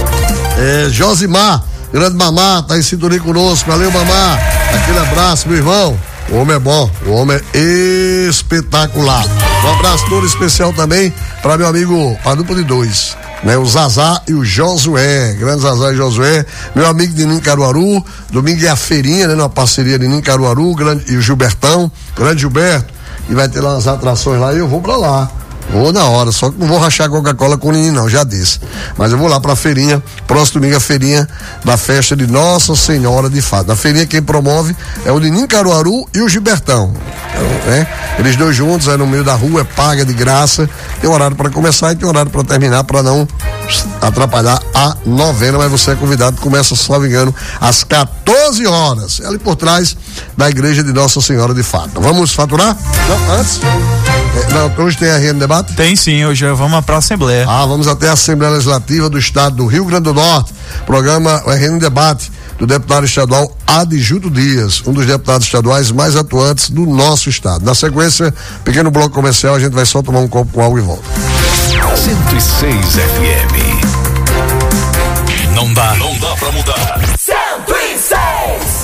É, Josimar, grande mamá, tá em sintonia conosco. Valeu, mamá. Aquele abraço, meu irmão. O homem é bom, o homem é espetacular. Um abraço todo especial também para meu amigo, a dupla de dois, né? O Zazá e o Josué, grande Zazá e Josué, meu amigo de Nim Caruaru. Domingo é a feirinha, né? Numa parceria de Nim Caruaru, grande, e o Gilbertão, grande Gilberto, e vai ter lá umas atrações lá e eu vou pra lá. Vou na hora, só que não vou rachar Coca-Cola com ninguém não, já disse. Mas eu vou lá pra feirinha, próximo domingo a feirinha da festa de Nossa Senhora de Fátima. A feirinha quem promove é o Nininho Caruaru e o Gilbertão, né? Eles dois juntos, é no meio da rua, é paga de graça, tem horário para começar e tem horário para terminar, para não atrapalhar a novena, mas você é convidado, começa, se não me engano, às quatorze horas, é ali por trás da igreja de Nossa Senhora de Fátima. Vamos faturar? Não, antes? É, não, hoje tem R N Debate? Tem sim, hoje vamos para a Assembleia. Ah, vamos até a Assembleia Legislativa do Estado do Rio Grande do Norte, programa R N Debate do deputado estadual Adjuto Dias, um dos deputados estaduais mais atuantes do nosso estado. Na sequência, pequeno bloco comercial, a gente vai só tomar um copo com água e volta. cento e seis F M. Não dá, não dá pra mudar. cento e seis.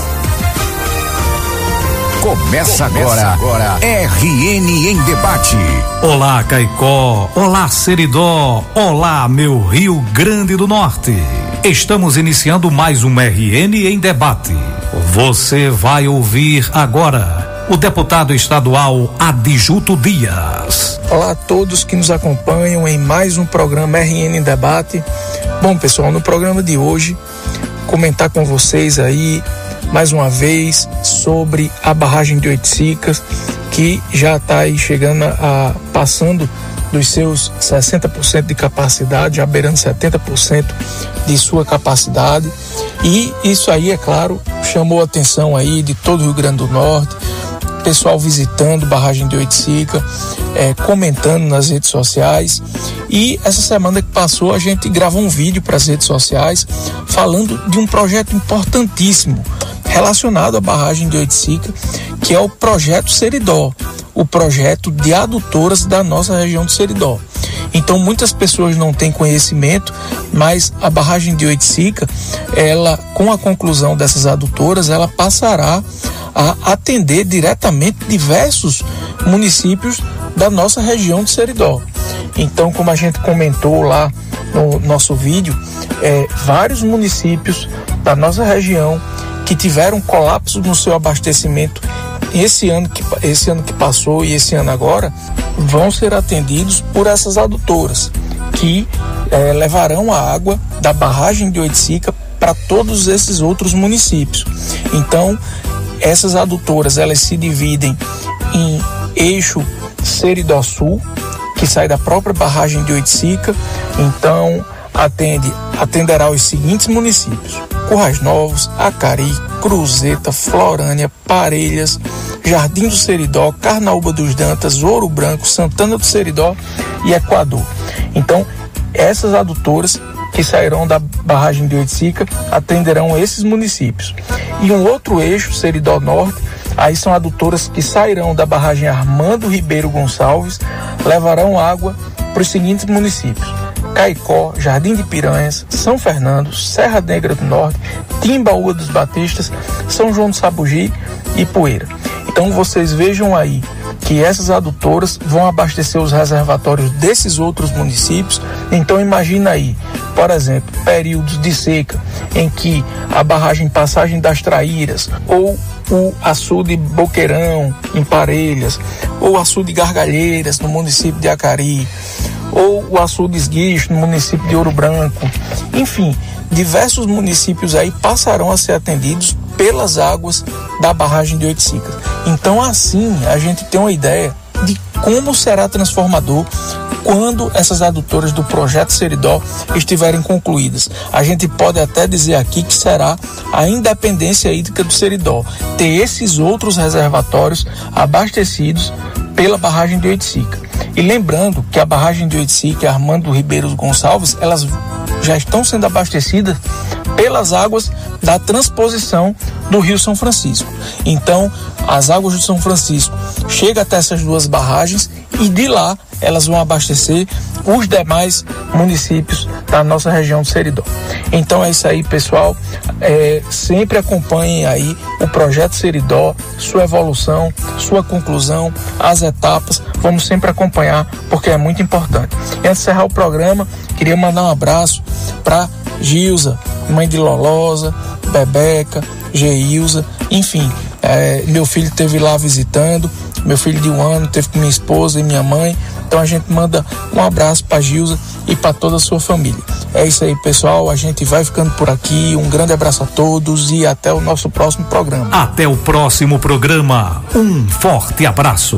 Começa agora, agora R N em Debate. Olá, Caicó. Olá, Seridó. Olá, meu Rio Grande do Norte. Estamos iniciando mais um R N em Debate. Você vai ouvir agora o deputado estadual Adjuto Dias. Olá a todos que nos acompanham em mais um programa R N em Debate. Bom, pessoal, no programa de hoje, comentar com vocês aí mais uma vez sobre a barragem de Oiticica, que já está aí chegando a, passando dos seus sessenta por cento de capacidade, já beirando setenta por cento de sua capacidade, e isso aí, é claro, chamou a atenção aí de todo o Rio Grande do Norte, pessoal visitando barragem de Oiticica, é, comentando nas redes sociais. E essa semana que passou a gente gravou um vídeo para as redes sociais falando de um projeto importantíssimo relacionado à barragem de Oiticica, que é o projeto Seridó, o projeto de adutoras da nossa região do Seridó. Então muitas pessoas não têm conhecimento, mas a barragem de Oiticica, ela, com a conclusão dessas adutoras, ela passará a atender diretamente diversos municípios da nossa região de Seridó. Então, como a gente comentou lá no nosso vídeo, é, vários municípios da nossa região que tiveram colapso no seu abastecimento esse ano que, esse ano que passou e esse ano agora, vão ser atendidos por essas adutoras, que é, levarão a água da barragem de Oiticica para todos esses outros municípios. Então, essas adutoras, elas se dividem em eixo Seridó Sul, que sai da própria barragem de Oiticica. Então, atende, atenderá os seguintes municípios: Currais Novos, Acari, Cruzeta, Florânia, Parelhas, Jardim do Seridó, Carnaúba dos Dantas, Ouro Branco, Santana do Seridó e Equador. Então, essas adutoras que sairão da barragem de Oiticica atenderão esses municípios. E um outro eixo, Seridó Norte, aí são adutoras que sairão da barragem Armando Ribeiro Gonçalves, levarão água para os seguintes municípios: Caicó, Jardim de Piranhas, São Fernando, Serra Negra do Norte, Timbaúba dos Batistas, São João do Sabugi e Poeira. Então vocês vejam aí que essas adutoras vão abastecer os reservatórios desses outros municípios. Então imagina aí, por exemplo, períodos de seca em que a barragem Passagem das Traíras, ou o açude Boqueirão em Parelhas, ou o açude Gargalheiras no município de Acari, ou o açude Esguicho no município de Ouro Branco. Enfim, diversos municípios aí passarão a ser atendidos pelas águas da barragem de Oiticica. Então, assim, a gente tem uma ideia de como será transformador quando essas adutoras do projeto Seridó estiverem concluídas. A gente pode até dizer aqui que será a independência hídrica do Seridó, ter esses outros reservatórios abastecidos pela barragem de Oiticica. E lembrando que a barragem de Oiticica e Armando Ribeiro Gonçalves, elas já estão sendo abastecidas pelas águas da transposição do Rio São Francisco. Então, as águas do São Francisco chegam até essas duas barragens e de lá elas vão abastecer os demais municípios da nossa região do Seridó. Então é isso aí, pessoal. É, sempre acompanhem aí o projeto Seridó, sua evolução, sua conclusão, as etapas. Vamos sempre acompanhar, porque é muito importante. E antes de encerrar o programa, queria mandar um abraço para Gilza, mãe de Lolosa, Bebeca, Geilza, enfim, é, meu filho esteve lá visitando, meu filho de um ano esteve com minha esposa e minha mãe, Então a gente manda um abraço para Gilza e para toda a sua família. É isso aí, pessoal, a gente vai ficando por aqui, um grande abraço a todos e até o nosso próximo programa. Até o próximo programa, um forte abraço.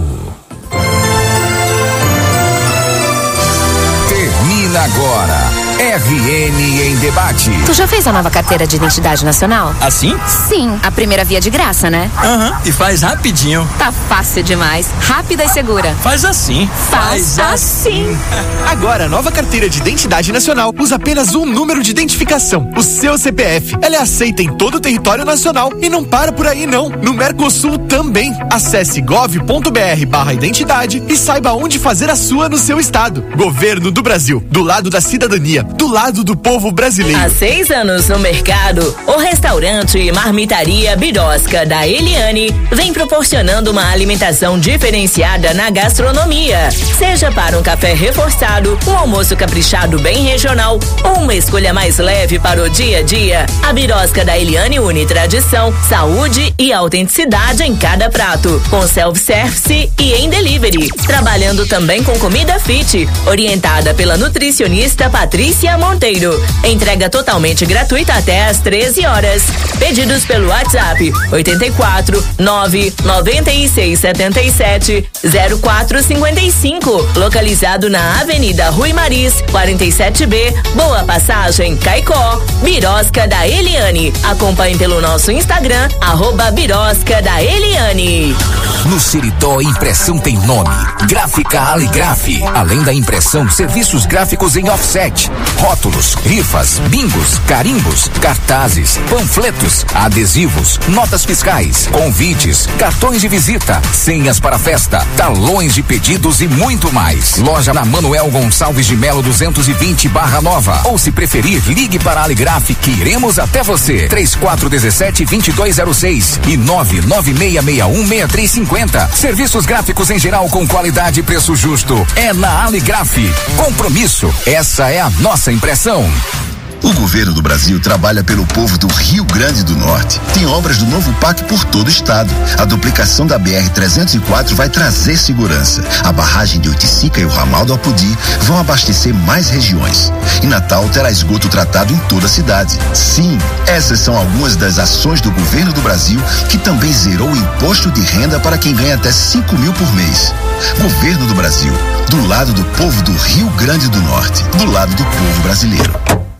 Termina agora R N em Debate. Tu já fez a nova carteira de identidade nacional? Assim? Sim, a primeira via de graça, né? Aham, uhum. E faz rapidinho. Tá fácil demais, rápida e segura. Faz assim. Faz, faz assim. assim. Agora, a nova carteira de identidade nacional usa apenas um número de identificação, o seu C P F. Ela é aceita em todo o território nacional e não para por aí não. No Mercosul também. Acesse gov.br barra identidade e saiba onde fazer a sua no seu estado. Governo do Brasil, do lado da cidadania, do lado do povo brasileiro. Há seis anos no mercado, o restaurante e marmitaria Birosca da Eliane vem proporcionando uma alimentação diferenciada na gastronomia. Seja para um café reforçado, um almoço caprichado bem regional ou uma escolha mais leve para o dia a dia, a Birosca da Eliane une tradição, saúde e autenticidade em cada prato, com self-service e em delivery. Trabalhando também com comida fit, orientada pela nutricionista Patrícia Monteiro. Entrega totalmente gratuita até às treze horas. Pedidos pelo WhatsApp oito quatro nove nove seis sete sete zero quatro cinco cinco. Localizado na Avenida Rui Maris, quarenta e sete B, Boa Passagem, Caicó. Birosca da Eliane. Acompanhe pelo nosso Instagram, arroba Birosca da Eliane. No Seridó, impressão tem nome. Gráfica Aligraf. Além da impressão, serviços gráficos em offset, rótulos, rifas, bingos, carimbos, cartazes, panfletos, adesivos, notas fiscais, convites, cartões de visita, senhas para festa, talões de pedidos e muito mais. Loja na Manuel Gonçalves de Melo duzentos e vinte Barra Nova. Ou se preferir, ligue para a Aligraf que iremos até você. três quatro um sete, dois dois zero seis e nove nove seis seis um, seis três cinco zero. Serviços gráficos em geral com qualidade e preço justo. É na Aligraf. Compromisso. Essa é a nossa impressão. O governo do Brasil trabalha pelo povo do Rio Grande do Norte. Tem obras do novo P A C por todo o estado. A duplicação da B R trezentos e quatro vai trazer segurança. A barragem de Oiticica e o ramal do Apodi vão abastecer mais regiões. E Natal terá esgoto tratado em toda a cidade. Sim, essas são algumas das ações do governo do Brasil, que também zerou o imposto de renda para quem ganha até cinco mil por mês. Governo do Brasil, do lado do povo do Rio Grande do Norte, do lado do povo brasileiro.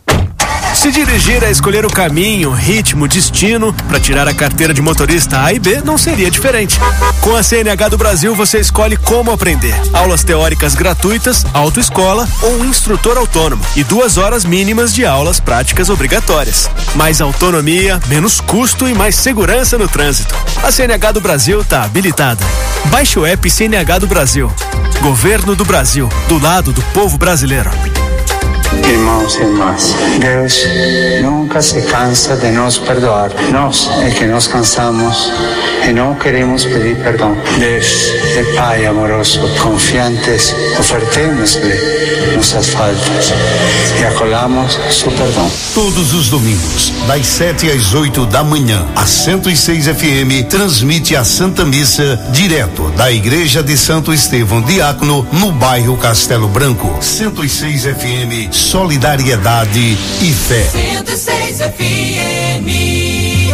Se dirigir é escolher o caminho, ritmo, destino para tirar a carteira de motorista A e B não seria diferente. Com a C N H do Brasil você escolhe como aprender. Aulas teóricas gratuitas, autoescola ou um instrutor autônomo e duas horas mínimas de aulas práticas obrigatórias. Mais autonomia, menos custo e mais segurança no trânsito. A C N H do Brasil está habilitada. Baixe o app C N H do Brasil. Governo do Brasil, do lado do povo brasileiro. Irmãos e irmãs, Deus nunca se cansa de nos perdoar. Nós é que nos cansamos e não queremos pedir perdão. Deus é Pai amoroso, confiantes, ofertemos-lhe nossas faltas e acolhamos seu perdão. Todos os domingos, das sete às oito da manhã, a cento e seis F M transmite a Santa Missa direto da Igreja de Santo Estevão Diácono, no bairro Castelo Branco. cento e seis F M, solidariedade e fé. cento e seis F M.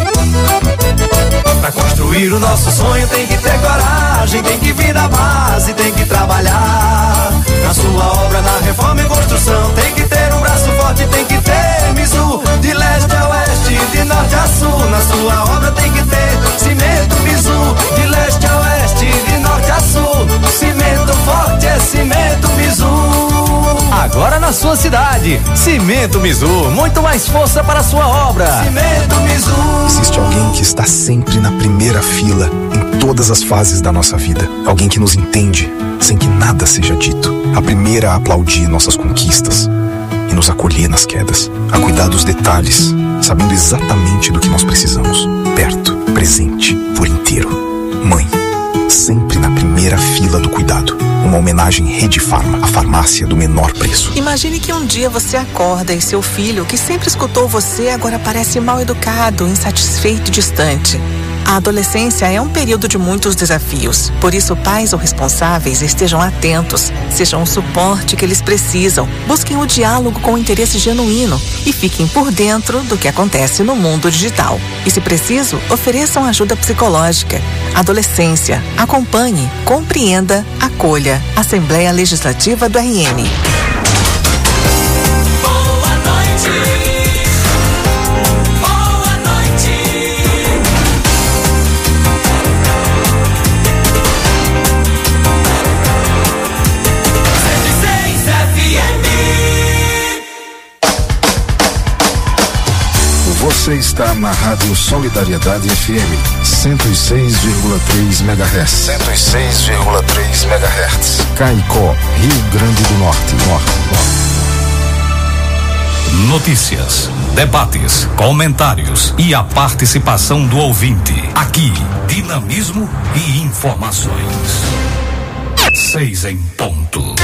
Pra construir o nosso sonho tem que ter coragem, tem que vir da base, tem que trabalhar. Na sua obra, na reforma e construção, tem que ter um braço forte, tem que ter Mizu. De leste a oeste, de norte a sul, na sua obra tem que ter cimento Mizu. De leste a oeste, de norte a sul, cimento forte é cimento Mizu. Agora na sua cidade, Cimento Mizu, muito mais força para a sua obra. Cimento Mizu. Existe alguém que está sempre na primeira fila em todas as fases da nossa vida. Alguém que nos entende sem que nada seja dito. A primeira a aplaudir nossas conquistas e nos acolher nas quedas. A cuidar dos detalhes, sabendo exatamente do que nós precisamos. Perto, presente, por inteiro. Mãe, sempre na primeira fila do cuidado. Uma homenagem Rede Farma, a farmácia do menor preço. Imagine que um dia você acorda e seu filho, que sempre escutou você, agora parece mal educado, insatisfeito e distante. A adolescência é um período de muitos desafios. Por isso, pais ou responsáveis estejam atentos, sejam o suporte que eles precisam, busquem o diálogo com interesse genuíno e fiquem por dentro do que acontece no mundo digital. E, se preciso, ofereçam ajuda psicológica. Adolescência. Acompanhe, compreenda, acolha. Assembleia Legislativa do R N. Você está na Rádio Solidariedade F M, cento e seis vírgula três megahertz. cento e seis vírgula três megahertz. Caicó, Rio Grande do Norte. Norte, Norte. Notícias, debates, comentários e a participação do ouvinte. Aqui, dinamismo e informações. Seis em ponto.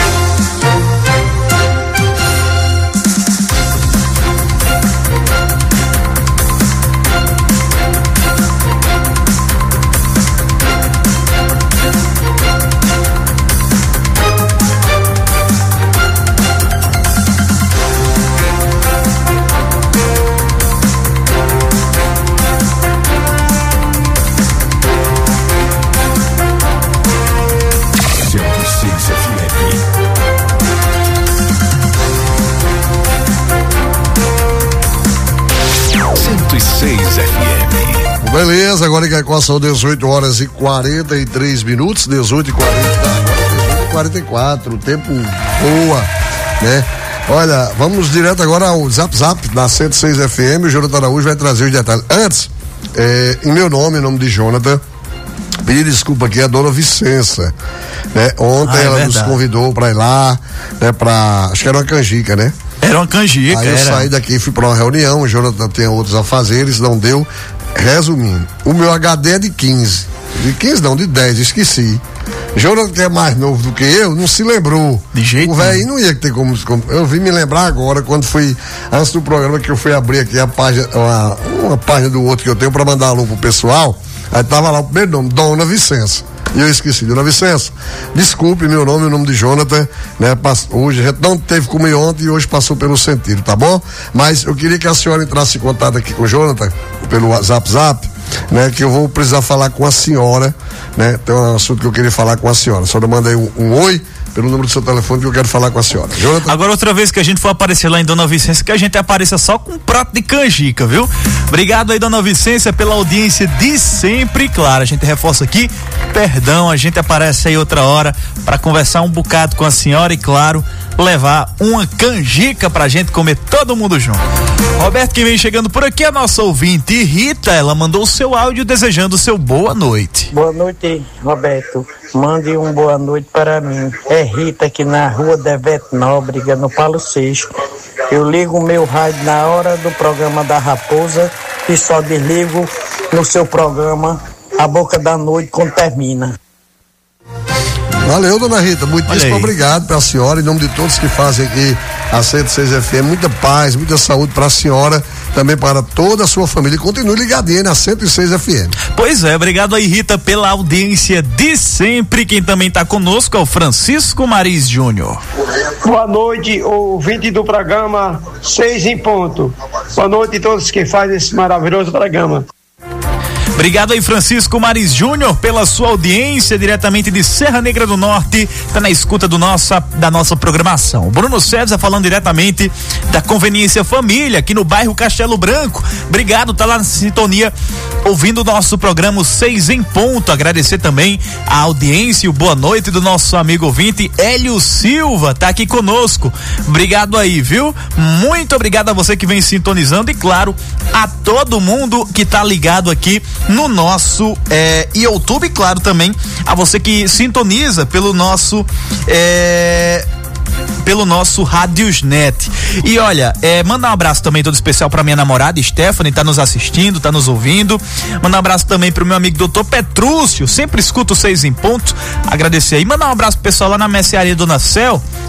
Beleza, agora em Caicó são dezoito horas e quarenta e três minutos, dezoito e quarenta, dezoito e quarenta e quatro, tempo boa, né? Olha, vamos direto agora ao Zap Zap da cento e seis F M, o Jonathan Araújo vai trazer os detalhes. Antes, é, em meu nome, em nome de Jonathan, pedir desculpa aqui a dona Vicença, né? Ontem ah, é ela verdade. nos convidou para ir lá, né? Pra, acho que era uma canjica, né? Era uma canjica, Aí eu era. saí daqui e fui para uma reunião, o Jonathan tem outros afazeres, não deu. Resumindo, o meu H D é de quinze. De quinze não, de dez, esqueci. Jonathan, que é mais novo do que eu, não se lembrou. De jeito O velho não ia ter como, como. Eu vim me lembrar agora, quando fui, antes do programa, que eu fui abrir aqui a página, uma, uma página do outro que eu tenho para mandar alô pro pessoal. Aí tava lá o primeiro nome, Dona Vicença. E eu esqueci, Dona Vicença, desculpe meu nome, o nome de Jonathan, né? Hoje a gente não teve como ir ontem e hoje passou pelo sentido, tá bom? Mas eu queria que a senhora entrasse em contato aqui com o Jonathan, pelo WhatsApp, Zap, né? Que eu vou precisar falar com a senhora, né? Tem um assunto que eu queria falar com a senhora. A senhora manda aí um, um oi pelo número do seu telefone que eu quero falar com a senhora. Jonathan? Agora, outra vez que a gente for aparecer lá em Dona Vicência, que a gente apareça só com um prato de canjica, viu? Obrigado aí, Dona Vicência, pela audiência de sempre. Claro, a gente reforça aqui, perdão, a gente aparece aí outra hora para conversar um bocado com a senhora e, claro, levar uma canjica pra gente comer todo mundo junto. Roberto, que vem chegando por aqui, a nossa ouvinte Rita, ela mandou o seu áudio desejando o seu boa noite. Boa noite, Roberto. Mande um boa noite para mim. É Rita aqui na rua Devete Nóbrega, no Palo Seixo. Eu ligo o meu rádio na hora do programa da Raposa e só desligo no seu programa a boca da noite quando termina. Valeu, dona Rita, muitíssimo obrigado pra senhora, em nome de todos que fazem aqui a cento e seis F M, muita paz, muita saúde pra senhora, também para toda a sua família, e continue ligadinha na cento e seis F M. Pois é, obrigado aí, Rita, pela audiência de sempre. Quem também tá conosco é o Francisco Maris Júnior. Boa noite, ouvinte do programa Seis em Ponto. Boa noite a todos que fazem esse maravilhoso programa. Obrigado aí, Francisco Maris Júnior, pela sua audiência diretamente de Serra Negra do Norte, tá na escuta do nossa, da nossa programação. O Bruno César falando diretamente da Conveniência Família, aqui no bairro Castelo Branco. Obrigado, tá lá na sintonia, ouvindo o nosso programa Seis em Ponto. Agradecer também a audiência e o boa noite do nosso amigo ouvinte Hélio Silva, tá aqui conosco. Obrigado aí, viu? Muito obrigado a você que vem sintonizando e, claro, a todo mundo que tá ligado aqui no nosso é, YouTube, claro, também a você que sintoniza pelo nosso é, pelo nosso Radiosnet. E olha, é, manda um abraço também todo especial pra minha namorada Stephanie, tá nos assistindo, tá nos ouvindo. Manda um abraço também pro meu amigo doutor Petrúcio, sempre escuta o Seis em Ponto. Agradecer aí. Manda um abraço pro pessoal lá na mercearia Dona Cel,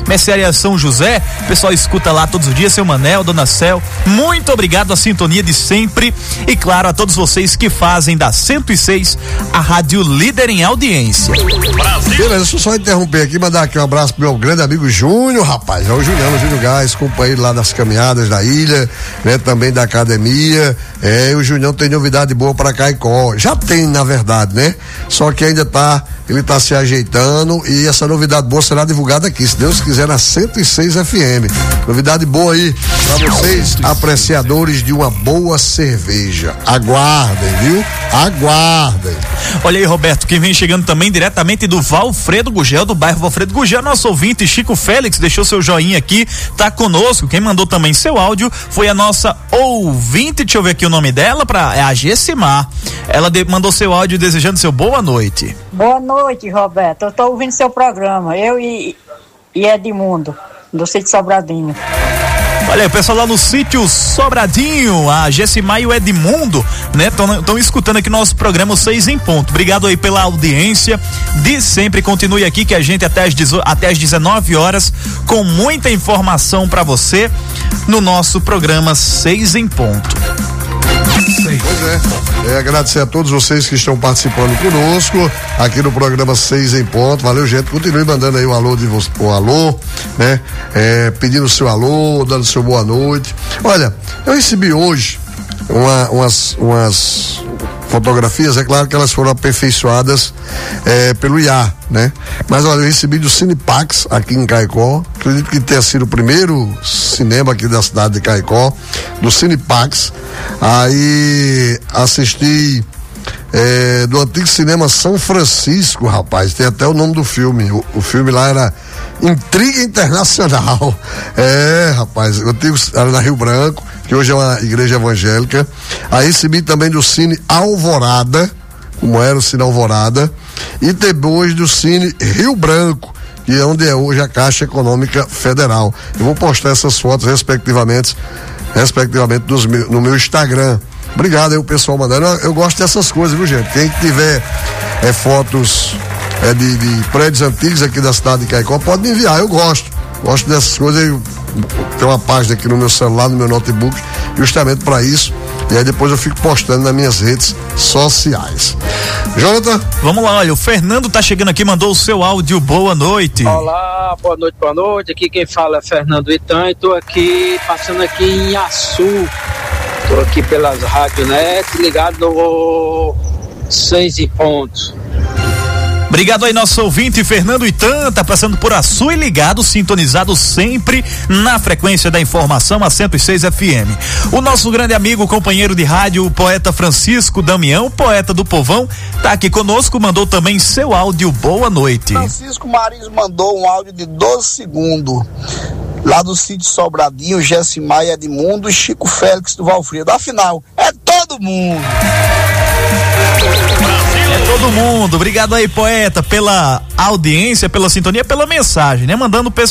Mercearia São José, o pessoal escuta lá todos os dias, seu Manel, Dona Cel, muito obrigado à sintonia de sempre e claro a todos vocês que fazem da cento e seis a rádio líder em audiência. Brasil. Beleza, deixa eu só interromper aqui, mandar aqui um abraço pro meu grande amigo Júnior, rapaz, é o Juliano, Júnior Gás, companheiro lá das caminhadas da ilha, né, também da academia, é, o Junião tem novidade boa para Caicó, já tem na verdade, né, só que ainda tá, ele tá se ajeitando e essa novidade boa será divulgada aqui, se Deus quiser, na cento e seis F M, novidade boa aí para vocês, apreciadores de uma boa cerveja, aguardem, viu, aguardem. Olha aí, Roberto, quem vem chegando também diretamente do Valfredo Gugel, do bairro Valfredo Gugel, nosso ouvinte Chico Félix, deixou seu joinha aqui, tá conosco, quem mandou também seu áudio foi a nossa ouvinte, deixa eu ver aqui o nome dela, pra, é a Gessimar, ela de, mandou seu áudio desejando seu boa noite. Boa noite, Roberto, eu tô ouvindo seu programa, eu e, e Edmundo, do sítio Sobradinho. Olha aí, o pessoal lá no sítio Sobradinho, a Gessimar e o Edmundo, né, estão escutando aqui nosso programa Seis em Ponto. Obrigado aí pela audiência de sempre. Continue aqui que a gente até as, até as dezenove horas com muita informação para você no nosso programa Seis em Ponto. Pois é, é, agradecer a todos vocês que estão participando conosco aqui no programa Seis em Ponto. Valeu, gente. Continue mandando aí o alô de você, o alô, né? É, pedindo o seu alô, dando seu boa noite. Olha, eu recebi hoje uma, umas, umas fotografias, é claro que elas foram aperfeiçoadas é, pelo I A, né? Mas olha, eu recebi do Cinepax aqui em Caicó, acredito que tenha sido o primeiro cinema aqui da cidade de Caicó, do Cinepax. Aí assisti é, do antigo cinema São Francisco, rapaz, tem até o nome do filme, o, o filme lá era Intriga Internacional, é, rapaz, o antigo era na Rio Branco, que hoje é uma igreja evangélica. Aí recebi também do Cine Alvorada, como era o Cine Alvorada, e depois do Cine Rio Branco, que é onde é hoje a Caixa Econômica Federal. Eu vou postar essas fotos respectivamente, respectivamente nos, no meu Instagram. Obrigado aí o pessoal mandando. Eu, eu gosto dessas coisas, viu, gente? Quem tiver é, fotos é, de, de prédios antigos aqui da cidade de Caicó, pode me enviar, eu gosto. Gosto dessas coisas. Eu tenho uma página aqui no meu celular, no meu notebook, justamente para isso. E aí depois eu fico postando nas minhas redes sociais. Jonathan? Vamos lá, olha, o Fernando tá chegando aqui, mandou o seu áudio, boa noite. Olá, boa noite, boa noite. Aqui quem fala é Fernando Itan e tô aqui, passando aqui em Açu. Tô aqui pelas rádios net, ligado no Seis e Pontos. Obrigado aí, nosso ouvinte Fernando Itan, tá passando por Açu e ligado, sintonizado sempre na frequência da informação, a cento e seis F M. O nosso grande amigo, companheiro de rádio, o poeta Francisco Damião, poeta do Povão, tá aqui conosco, mandou também seu áudio, boa noite. Francisco Maris mandou um áudio de doze segundos, lá do sítio Sobradinho, Gessimar e Edmundo e Chico Félix do Valfredo. Afinal, é todo mundo. É todo mundo, obrigado aí, poeta, pela audiência, pela sintonia, pela mensagem, né? Mandando